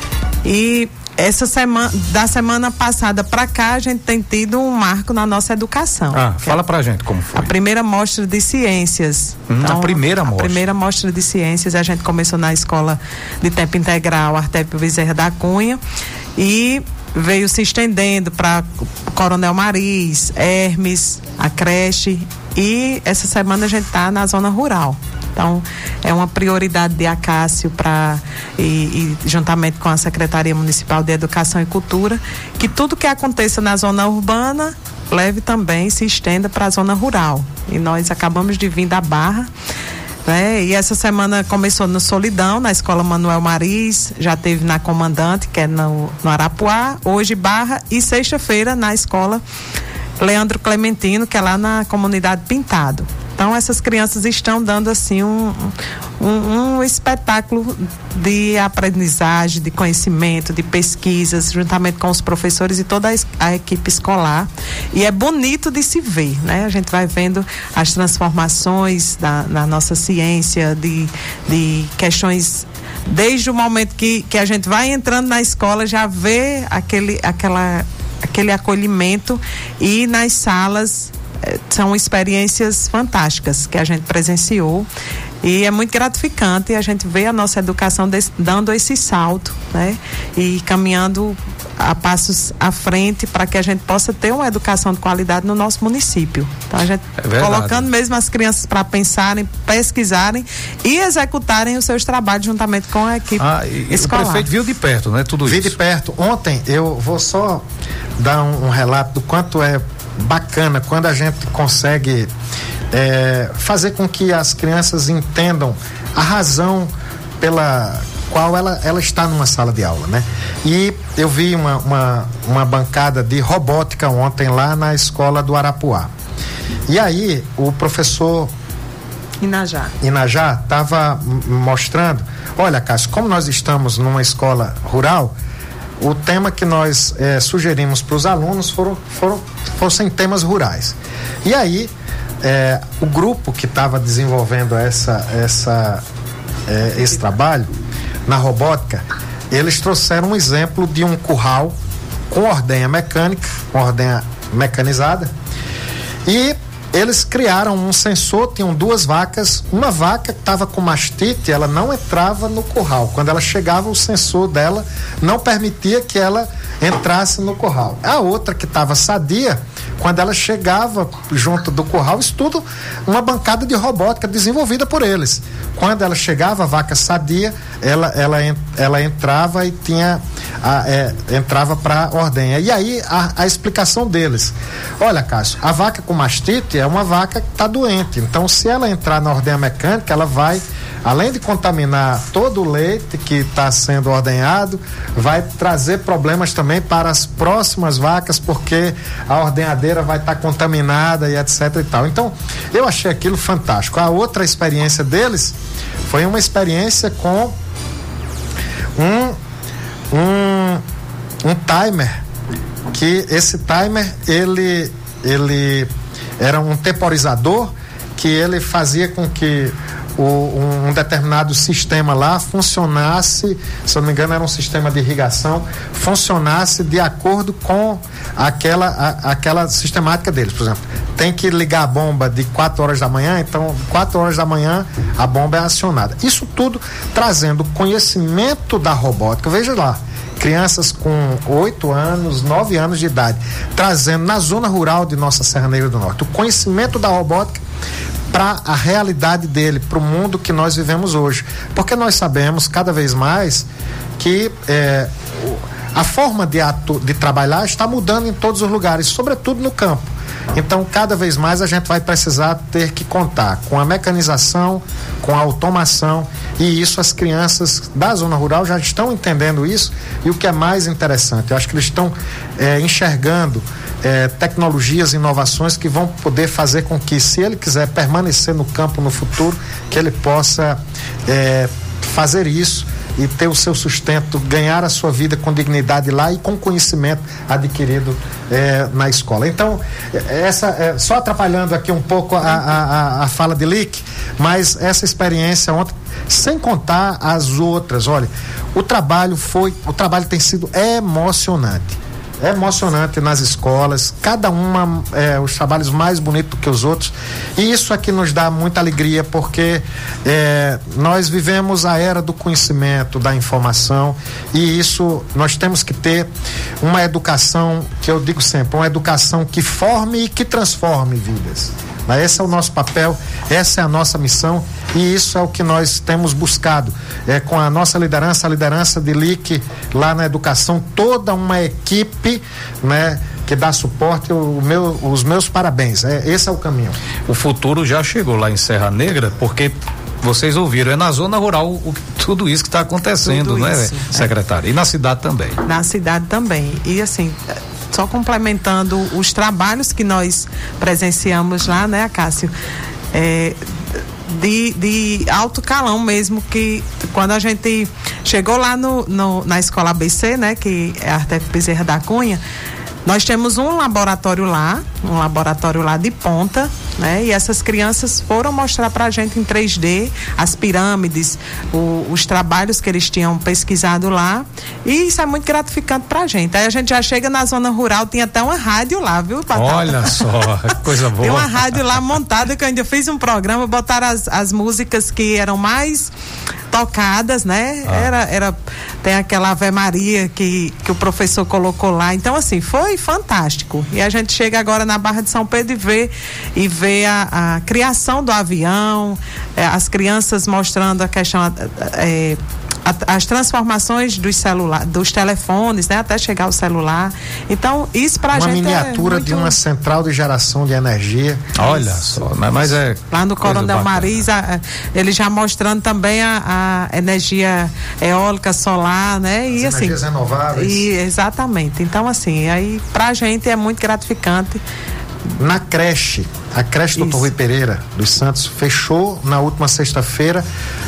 E essa semana, da semana passada para cá, a gente tem tido um marco na nossa educação. Ah, fala pra gente como foi. A primeira mostra de ciências. Hum, então, a primeira mostra. A primeira mostra de ciências, a gente começou na escola de tempo integral Artépio Bezerra da Cunha, e veio se estendendo para Coronel Mariz, Hermes, a creche, e essa semana a gente está na zona rural. Então, é uma prioridade de Acácio para e, e juntamente com a Secretaria Municipal de Educação e Cultura, que tudo que aconteça na zona urbana leve também, se estenda para a zona rural. E nós acabamos de vir da Barra, né? E essa semana começou no Solidão, na Escola Manuel Mariz, já teve na Comandante, que é no, no Arapuá, hoje Barra, e sexta-feira na Escola Leandro Clementino, que é lá na comunidade Pintado. Então, essas crianças estão dando assim um, um, um espetáculo de aprendizagem, de conhecimento, de pesquisas, juntamente com os professores e toda a, a equipe escolar. E é bonito de se ver, né? A gente vai vendo as transformações da, na nossa ciência, de, de questões. Desde o momento que, que a gente vai entrando na escola, já vê aquele, aquela, aquele acolhimento, e nas salas são experiências fantásticas que a gente presenciou, e é muito gratificante a gente ver a nossa educação des, dando esse salto, né? E caminhando a passos à frente para que a gente possa ter uma educação de qualidade no nosso município. Então, a gente é colocando mesmo as crianças para pensarem, pesquisarem e executarem os seus trabalhos juntamente com a equipe ah, e escolar. O prefeito viu de perto, né? Tudo Vi isso. de perto. Ontem, eu vou só dar um, um relato do quanto é bacana quando a gente consegue é, fazer com que as crianças entendam a razão pela qual ela, ela está numa sala de aula, né? E eu vi uma, uma, uma bancada de robótica ontem lá na escola do Arapuá. E aí o professor Inajá Inajá estava mostrando, olha, Cássio, como nós estamos numa escola rural, o tema que nós eh, sugerimos para os alunos foram, foram, fossem temas rurais. E aí, eh, o grupo que estava desenvolvendo essa, essa, eh, esse trabalho na robótica, eles trouxeram um exemplo de um curral com ordenha mecânica, com ordenha mecanizada, e eles criaram um sensor, tinham duas vacas, uma vaca que estava com mastite, ela não entrava no curral. Quando ela chegava, o sensor dela não permitia que ela entrasse no curral. A outra que estava sadia, quando ela chegava junto do curral, isso tudo uma bancada de robótica desenvolvida por eles. Quando ela chegava, a vaca sadia, ela, ela, ela entrava e tinha a, é, entrava para a ordenha. E aí a, a explicação deles: olha, Cássio, a vaca com mastite é uma vaca que está doente, então se ela entrar na ordenha mecânica, ela vai, além de contaminar todo o leite que está sendo ordenhado, vai trazer problemas também para as próximas vacas, porque a ordenhadeira vai estar tá contaminada e etc e tal. Então, eu achei aquilo fantástico. A outra experiência deles foi uma experiência com um um, um timer, que esse timer, ele ele era um temporizador que ele fazia com que o, um, um determinado sistema lá funcionasse, se eu não me engano era um sistema de irrigação, funcionasse de acordo com aquela, a, aquela sistemática deles. Por exemplo, tem que ligar a bomba de quatro horas da manhã, então quatro horas da manhã a bomba é acionada. Isso tudo trazendo conhecimento da robótica. Veja lá, crianças com oito anos, nove anos de idade, trazendo na zona rural de nossa Serra Negra do Norte o conhecimento da robótica para a realidade dele, para o mundo que nós vivemos hoje. Porque nós sabemos cada vez mais que é, a forma de, atu, de trabalhar está mudando em todos os lugares, sobretudo no campo. Então, cada vez mais a gente vai precisar ter que contar com a mecanização, com a automação, e isso as crianças da zona rural já estão entendendo isso. E o que é mais interessante, eu acho que eles estão é, enxergando é, tecnologias, inovações que vão poder fazer com que, se ele quiser permanecer no campo no futuro, que ele possa é, fazer isso e ter o seu sustento, ganhar a sua vida com dignidade lá e com conhecimento adquirido eh, na escola. Então, essa eh, só atrapalhando aqui um pouco a, a, a fala de Lick, mas essa experiência ontem, sem contar as outras, olha, o trabalho foi, o trabalho tem sido emocionante. É emocionante nas escolas, cada uma é, os trabalhos mais bonitos que os outros, e isso aqui nos dá muita alegria, porque é, nós vivemos a era do conhecimento, da informação, e isso nós temos que ter uma educação, que eu digo sempre, uma educação que forme e que transforme vidas. Né? Esse é o nosso papel, essa é a nossa missão e isso é o que nós temos buscado. É, com a nossa liderança, a liderança de L I C lá na educação, toda uma equipe, né? Que dá suporte, o meu, os meus parabéns. É, esse é o caminho. O futuro já chegou lá em Serra Negra, porque vocês ouviram, é na zona rural o, tudo isso que está acontecendo, tudo né, secretária? É. E na cidade também. Na cidade também. E assim, só complementando os trabalhos que nós presenciamos lá, né, Cássio? É, de, de alto calão mesmo, que quando a gente chegou lá no, no, na escola A B C, né, que é a Artef Bezerra da Cunha, nós temos um laboratório lá, um laboratório lá de ponta, né? E essas crianças foram mostrar pra gente em três D as pirâmides, o, os trabalhos que eles tinham pesquisado lá, e isso é muito gratificante pra gente. Aí a gente já chega na zona rural, tem até uma rádio lá, viu, Batata? Olha só, coisa boa. Tem uma rádio lá montada, que eu ainda fiz um programa, botaram as, as músicas que eram mais tocadas, né? Ah. Era, era, tem aquela Ave Maria que, que o professor colocou lá. Então, assim, foi fantástico. E a gente chega agora na Barra de São Pedro e vê, e vê a, a criação do avião, é, as crianças mostrando a questão, é, a, as transformações dos celulares, dos telefones, né? Até chegar ao celular. Então, isso pra uma gente miniatura é muito... de uma central de geração de energia. Olha só, mas é lá no Coronel Mariz, a, ele já mostrando também a, a energia eólica, solar, né? E as assim, energias renováveis. E, exatamente. Então, assim, aí pra gente é muito gratificante. Na creche, a creche doutor Rui Pereira dos Santos fechou na última sexta-feira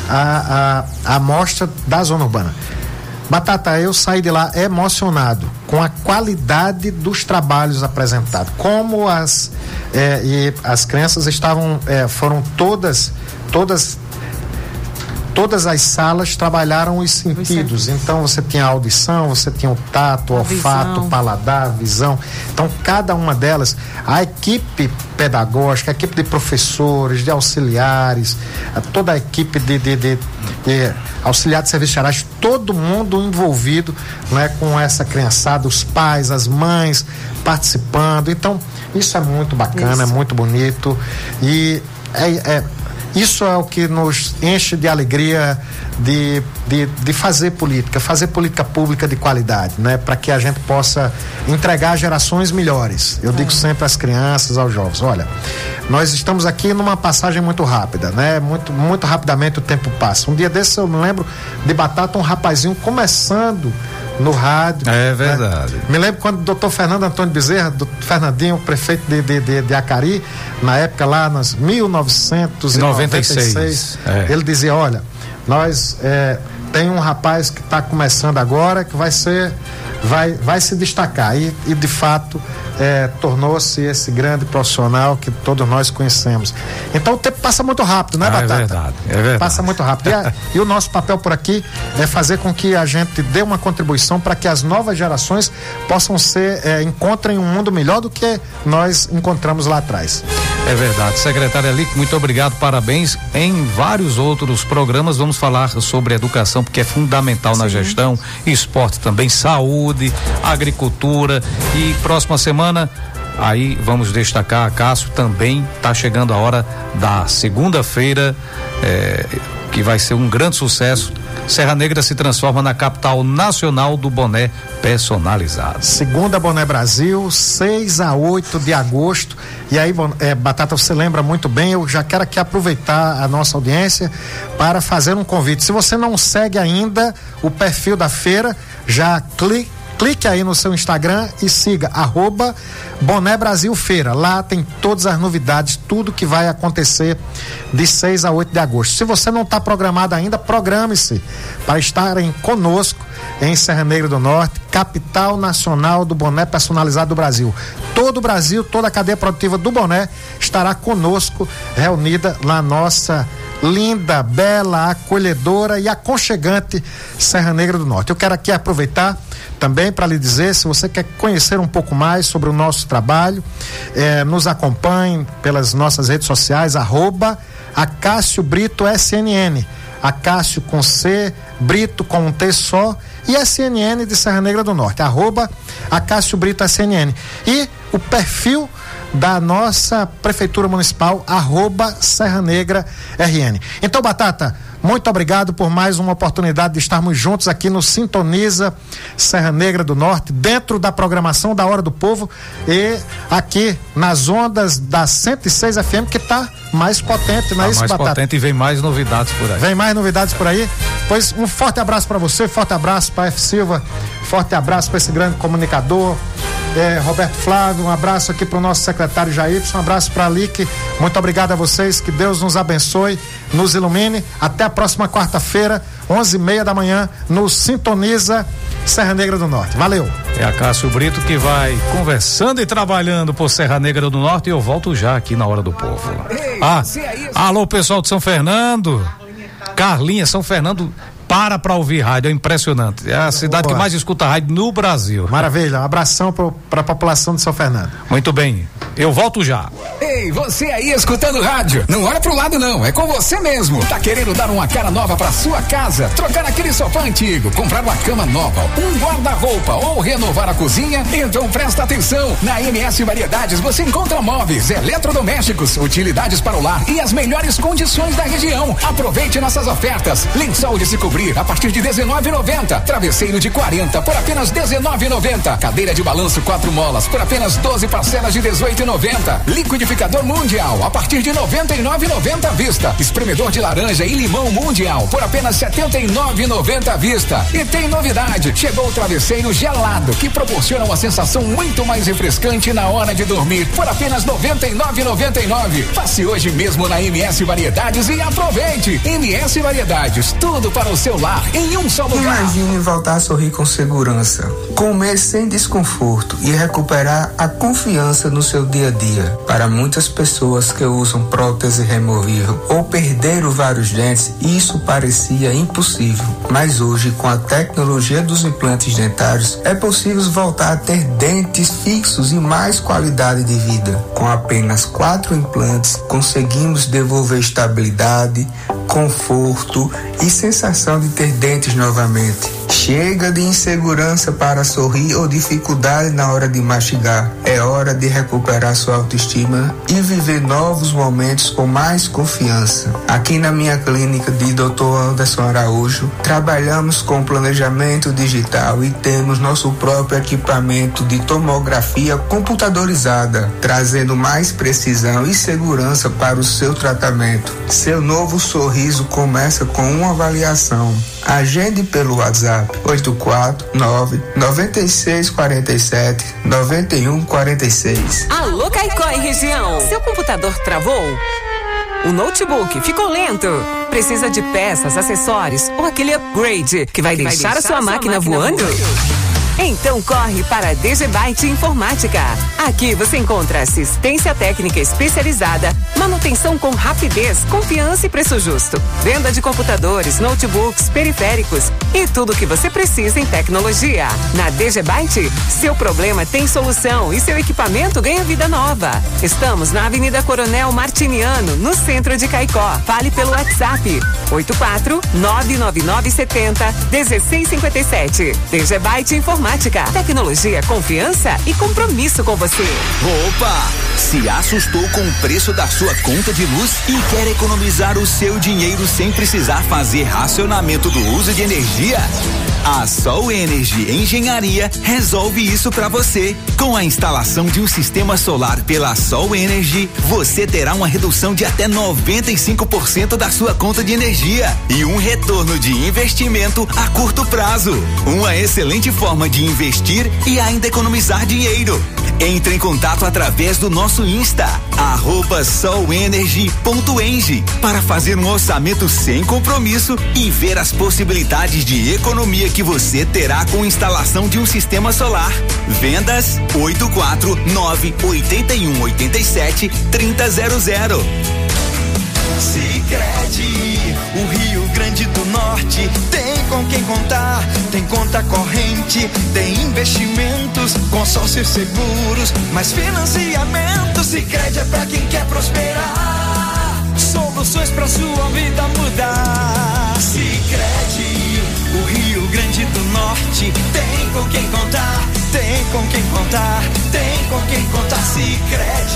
a, a, a amostra da zona urbana. Batata, eu saí de lá emocionado com a qualidade dos trabalhos apresentados, como as eh, e as crianças estavam eh, foram todas todas todas as salas trabalharam os sentidos. Então você tinha a audição, você tinha o tato, o olfato, o paladar, a visão. Então cada uma delas, a equipe pedagógica, a equipe de professores, de auxiliares, toda a equipe de, de, de, de auxiliar de serviços gerais, todo mundo envolvido, né, com essa criançada, os pais, as mães participando. Então isso é muito bacana, isso. É muito bonito e é, é isso é o que nos enche de alegria de, de, de fazer política, fazer política pública de qualidade, né? Para que a gente possa entregar gerações melhores. Eu é. digo sempre às crianças, aos jovens, olha, nós estamos aqui numa passagem muito rápida, né? Muito, muito rapidamente o tempo passa. Um dia desses eu me lembro de Batata, um rapazinho começando no rádio. É verdade. Né? Me lembro quando o doutor Fernando Antônio Bezerra, do Fernandinho, prefeito de, de, de, de Acari, na época lá, nas mil novecentos e noventa e seis, é. Ele dizia, olha, nós é, tem um rapaz que está começando agora que vai ser, vai, vai se destacar e, e de fato é, tornou-se esse grande profissional que todos nós conhecemos. Então o tempo passa muito rápido, né, ah, Batata? É verdade, é verdade. Passa muito rápido. E, a, e o nosso papel por aqui é fazer com que a gente dê uma contribuição para que as novas gerações possam ser, é, encontrem um mundo melhor do que nós encontramos lá atrás. É verdade. Secretária Lico, muito obrigado, parabéns. Em vários outros programas vamos falar sobre educação, porque é fundamental. Sim. Na gestão, esporte também, saúde, agricultura e próxima semana aí vamos destacar, Cássio, também está chegando a hora da segunda-feira, é, que vai ser um grande sucesso. Serra Negra se transforma na capital nacional do boné personalizado. Segunda Boné Brasil, seis a oito de agosto. E aí, é, Batata, você lembra muito bem, eu já quero aqui aproveitar a nossa audiência para fazer um convite. Se você não segue ainda o perfil da feira, já clique Clique aí no seu Instagram e siga arroba Boné Brasil Feira. Lá tem todas as novidades, tudo que vai acontecer de seis a oito de agosto. Se você não está programado ainda, programe-se para estarem conosco em Serra Negra do Norte, capital nacional do boné personalizado do Brasil. Todo o Brasil, toda a cadeia produtiva do boné estará conosco, reunida na nossa linda, bela, acolhedora e aconchegante Serra Negra do Norte. Eu quero aqui aproveitar também para lhe dizer, se você quer conhecer um pouco mais sobre o nosso trabalho, eh, nos acompanhe pelas nossas redes sociais, arroba Acácio Brito S N N, Acácio com C, Brito com um T só e S N N de Serra Negra do Norte, arroba Acácio Brito S N N. E o perfil da nossa Prefeitura Municipal, arroba Serra Negra R N. Então, Batata, muito obrigado por mais uma oportunidade de estarmos juntos aqui no Sintoniza Serra Negra do Norte, dentro da programação da Hora do Povo e aqui nas ondas da cento e seis F M, que está mais potente, não é tá isso, mais Batata? potente e vem mais novidades por aí. Vem mais novidades por aí. Pois um forte abraço para você, forte abraço para F. Silva, forte abraço para esse grande comunicador, é, Roberto Flávio, um abraço aqui para o nosso secretário Jair, um abraço para a Lique, muito obrigado a vocês, que Deus nos abençoe, nos ilumine. Até a próxima quarta-feira, onze e meia da manhã, no Sintoniza Serra Negra do Norte. Valeu. É a Cássio Brito que vai conversando e trabalhando por Serra Negra do Norte, e eu volto já aqui na Hora do Povo. Ah, alô, pessoal de São Fernando, Carlinha, São Fernando para pra ouvir rádio, é impressionante. É a cidade Boa. que mais escuta rádio no Brasil. Maravilha, um abração para a população de São Fernando. Muito bem, eu volto já. Ei, você aí escutando rádio, não olha pro lado não, é com você mesmo. Tá querendo dar uma cara nova pra sua casa, trocar aquele sofá antigo, comprar uma cama nova, um guarda-roupa ou renovar a cozinha? Então presta atenção, na M S Variedades você encontra móveis, eletrodomésticos, utilidades para o lar e as melhores condições da região. Aproveite nossas ofertas, lençol de se cobrir a partir de dezenove e noventa, travesseiro de quarenta por apenas dezenove e noventa, cadeira de balanço quatro molas por apenas doze parcelas de dezoito e noventa, liquidificador Mundial a partir de noventa e nove e noventa à vista, espremedor de laranja e limão Mundial por apenas setenta e nove e noventa à vista. E tem novidade, chegou o travesseiro gelado que proporciona uma sensação muito mais refrescante na hora de dormir por apenas noventa e nove e noventa e nove. Passe hoje mesmo na M S Variedades e aproveite. M S Variedades, tudo para o seu lar em um só lugar. Imagine voltar a sorrir com segurança, comer sem desconforto e recuperar a confiança no seu dia a dia. Para muitas pessoas que usam prótese removível ou perderam vários dentes, isso parecia impossível. Mas hoje, com a tecnologia dos implantes dentários, é possível voltar a ter dentes fixos e mais qualidade de vida. Com apenas quatro implantes, conseguimos devolver estabilidade, conforto e sensação de ter dentes novamente. Chega de insegurança para sorrir ou dificuldade na hora de mastigar. É hora de recuperar sua autoestima e viver novos momentos com mais confiança. Aqui na minha clínica de doutor Anderson Araújo, trabalhamos com planejamento digital e temos nosso próprio equipamento de tomografia computadorizada, trazendo mais precisão e segurança para o seu tratamento. Seu novo sorriso começa com uma avaliação. Agende pelo WhatsApp oito quatro nove, nove seis quatro sete, nove um quatro seis. Alô, Caicó e região. Seu computador travou? O notebook ficou lento? Precisa de peças, acessórios ou aquele upgrade que vai, que deixar, vai deixar a sua, a sua máquina, máquina voando? voando? Então corre para a D G Byte Informática. Aqui você encontra assistência técnica especializada, manutenção com rapidez, confiança e preço justo, venda de computadores, notebooks, periféricos e tudo o que você precisa em tecnologia. Na D G Byte, seu problema tem solução e seu equipamento ganha vida nova. Estamos na Avenida Coronel Martiniano, no centro de Caicó. Fale pelo WhatsApp oito quatro nove nove nove sete zero um seis cinco sete. D G Byte Informática. Tecnologia, confiança e compromisso com você. Opa! Se assustou com o preço da sua conta de luz e quer economizar o seu dinheiro sem precisar fazer racionamento do uso de energia? A Sol Energy Engenharia resolve isso para você. Com a instalação de um sistema solar pela Sol Energy, você terá uma redução de até noventa e cinco por cento da sua conta de energia e um retorno de investimento a curto prazo. Uma excelente forma de investir e ainda economizar dinheiro. Entre em contato através do nosso Insta, arroba solenergy ponto eng, para fazer um orçamento sem compromisso e ver as possibilidades de economia que você terá com a instalação de um sistema solar. Vendas oito quatro nove, oito um oito sete, três zero zero. Sicredi, o Rio Grande do Norte tem com quem contar, tem conta corrente, tem investimentos, consórcios seguros, mais financiamento. Sicredi é pra quem quer prosperar, soluções pra sua vida mudar. Sicredi, o Rio Grande do Norte tem com quem contar, tem com quem contar, tem com quem contar. Sicredi.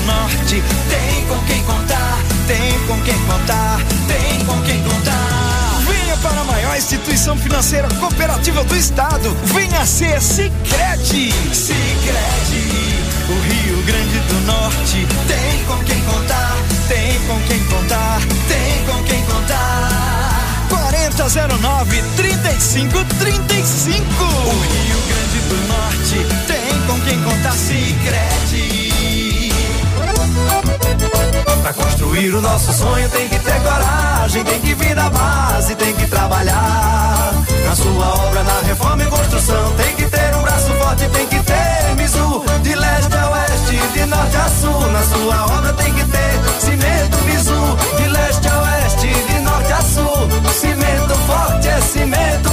Norte. Tem com quem contar, tem com quem contar, tem com quem contar. Venha para a maior instituição financeira cooperativa do estado. Venha ser Sicredi. Sicredi, o Rio Grande do Norte. Tem com quem contar, tem com quem contar, tem com quem contar. quarenta zero nove, trinta e cinco, trinta e cinco. O Rio Grande do Norte tem com quem contar. Sicredi. Pra construir o nosso sonho tem que ter coragem, tem que vir da base, tem que trabalhar. Na sua obra, na reforma e construção, tem que ter um braço forte, tem que ter Mizu. De leste a oeste, de norte a sul, na sua obra tem que ter cimento Mizu. De leste a oeste, de norte a sul, cimento forte é cimento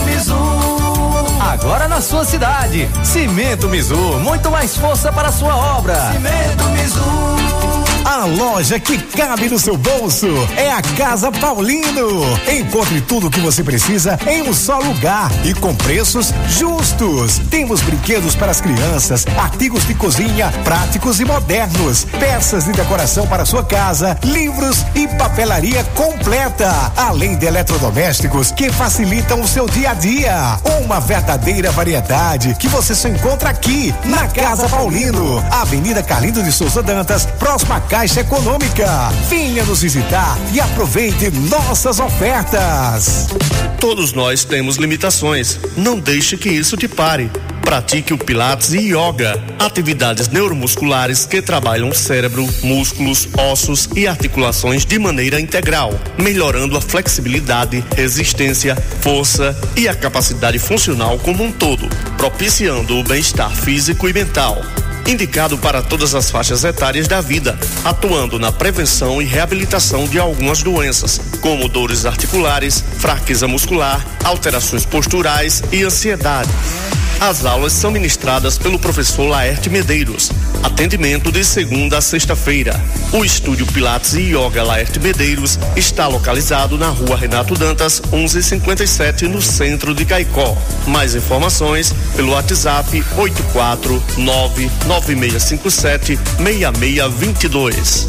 Mizu. Agora na sua cidade, Cimento Mizu, muito mais força para a sua obra. Cimento Mizu. A loja que cabe no seu bolso é a Casa Paulino. Encontre tudo o que você precisa em um só lugar e com preços justos. Temos brinquedos para as crianças, artigos de cozinha práticos e modernos, peças de decoração para sua casa, livros e papelaria completa, além de eletrodomésticos que facilitam o seu dia a dia. Uma verdadeira variedade que você só encontra aqui na Casa Paulino, Avenida Carlindo de Souza Dantas, próxima a Caixa Econômica. Venha nos visitar e aproveite nossas ofertas. Todos nós temos limitações. Não deixe que isso te pare. Pratique o Pilates e Yoga, atividades neuromusculares que trabalham o cérebro, músculos, ossos e articulações de maneira integral, melhorando a flexibilidade, resistência, força e a capacidade funcional como um todo, propiciando o bem-estar físico e mental. Indicado para todas as faixas etárias da vida, atuando na prevenção e reabilitação de algumas doenças, como dores articulares, fraqueza muscular, alterações posturais e ansiedade. As aulas são ministradas pelo professor Laerte Medeiros. Atendimento de segunda a sexta-feira. O estúdio Pilates e Yoga Laerte Medeiros está localizado na rua Renato Dantas, onze cinquenta e sete, no centro de Caicó. Mais informações pelo WhatsApp oito quatro nove nove seis cinco sete seis seis dois dois.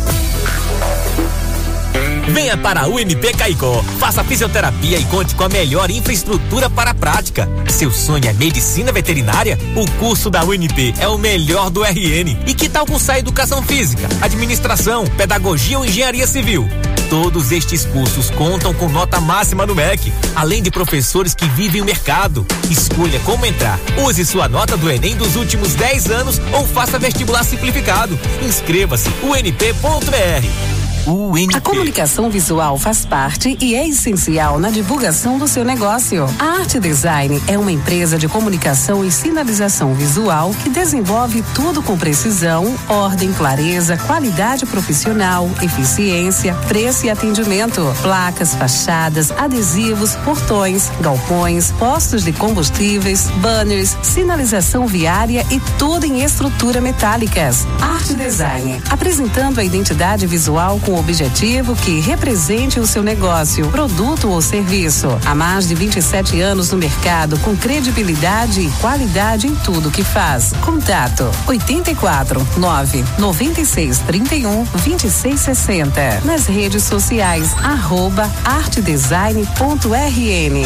Venha para a U N P Caicó, faça fisioterapia e conte com a melhor infraestrutura para a prática. Seu sonho é medicina veterinária? O curso da U N P é o melhor do R N. E que tal cursar educação física, administração, pedagogia ou engenharia civil? Todos estes cursos contam com nota máxima no M E C, além de professores que vivem o mercado. Escolha como entrar. Use sua nota do Enem dos últimos dez anos ou faça vestibular simplificado. Inscreva-se u n p ponto b r. A comunicação visual faz parte e é essencial na divulgação do seu negócio. A Arte Design é uma empresa de comunicação e sinalização visual que desenvolve tudo com precisão, ordem, clareza, qualidade profissional, eficiência, preço e atendimento. Placas, fachadas, adesivos, portões, galpões, postos de combustíveis, banners, sinalização viária e tudo em estrutura metálicas. Arte Design, apresentando a identidade visual com o objetivo que represente o seu negócio, produto ou serviço. Há mais de vinte e sete anos no mercado, com credibilidade e qualidade em tudo que faz. Contato oito quatro nove nove seis três um dois seis seis zero. Nas redes sociais, arroba artedesign ponto r n.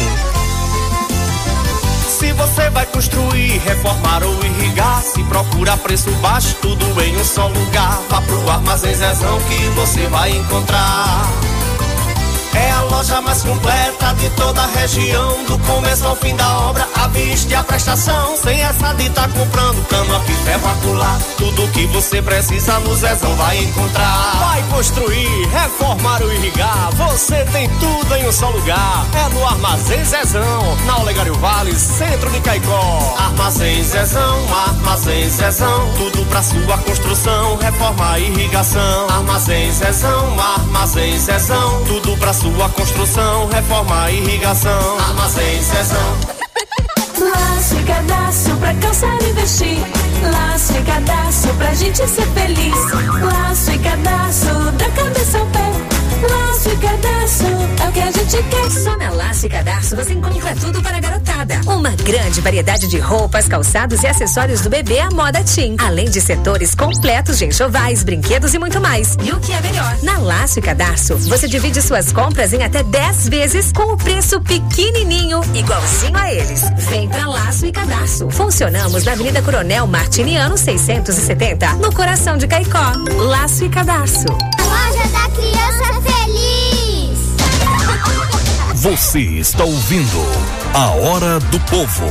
Se você vai construir, reformar ou irrigar, se procura preço baixo, tudo em um só lugar. Vá pro Armazém Zezão que você vai encontrar. É a loja mais completa de toda a região, do começo ao fim da obra, a vista e a prestação. Sem essa de tá comprando cama, ferro acular, tudo que você precisa no Zezão vai encontrar. Vai construir, reformar ou irrigar, você tem tudo em um só lugar. É no Armazém Zezão, na Olegário Vale, centro de Caicó. Armazém Zezão, Armazém Zezão, tudo pra sua construção, reforma e irrigação. Armazém Zezão, Armazém Zezão, tudo pra sua construção, reforma e irrigação. Armazém Zezão. Laço e cadastro pra calçar e vestir. Laço e cadastro pra gente ser feliz. Laço e cadastro da cabeça ao pé. Lácio e Cadastro é o que a gente quer. Só na Lácio e Cadastro você encontra tudo para a garotada. Uma grande variedade de roupas, calçados e acessórios do bebê à moda teen. Além de setores completos de enxovais, brinquedos e muito mais. E o que é melhor? Na Lácio e Cadastro você divide suas compras em até dez vezes com o preço pequenininho, igualzinho a eles. Vem pra Lácio e Cadastro. Funcionamos na Avenida Coronel Martiniano seiscentos e setenta, no coração de Caicó. Lácio e Cadastro. A loja da criança feliz. Você está ouvindo A Hora do Povo.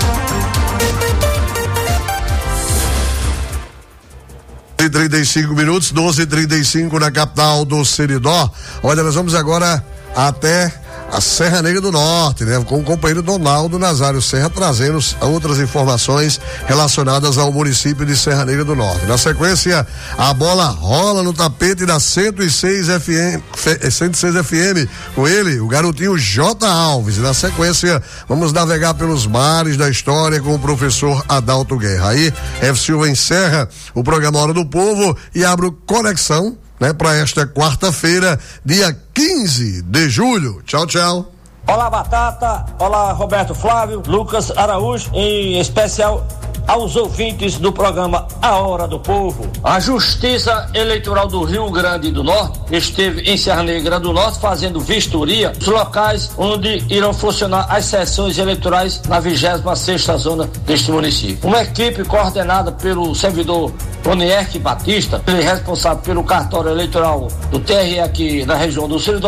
trinta e cinco minutos, doze e trinta e cinco na capital do Seridó. Olha, nós vamos agora até a Serra Negra do Norte, né? Com o companheiro Donaldo Nazário Serra trazendo outras informações relacionadas ao município de Serra Negra do Norte. Na sequência, a bola rola no tapete da cento e seis F M, cento e seis F M, com ele, o garotinho J. Alves. E na sequência, vamos navegar pelos mares da história com o professor Adalto Guerra. Aí, F. Silva encerra o programa Hora do Povo e abre o Conexão, né, para esta quarta-feira, dia quinze de julho. Tchau, tchau. Olá, Batata. Olá, Roberto Flávio, Lucas Araújo, em especial aos ouvintes do programa A Hora do Povo. A Justiça Eleitoral do Rio Grande do Norte esteve em Serra Negra do Norte fazendo vistoria dos locais onde irão funcionar as sessões eleitorais na vigésima sexta zona deste município. Uma equipe coordenada pelo servidor Onierque Batista, ele é responsável pelo cartório eleitoral do T R E aqui na região do Seridó,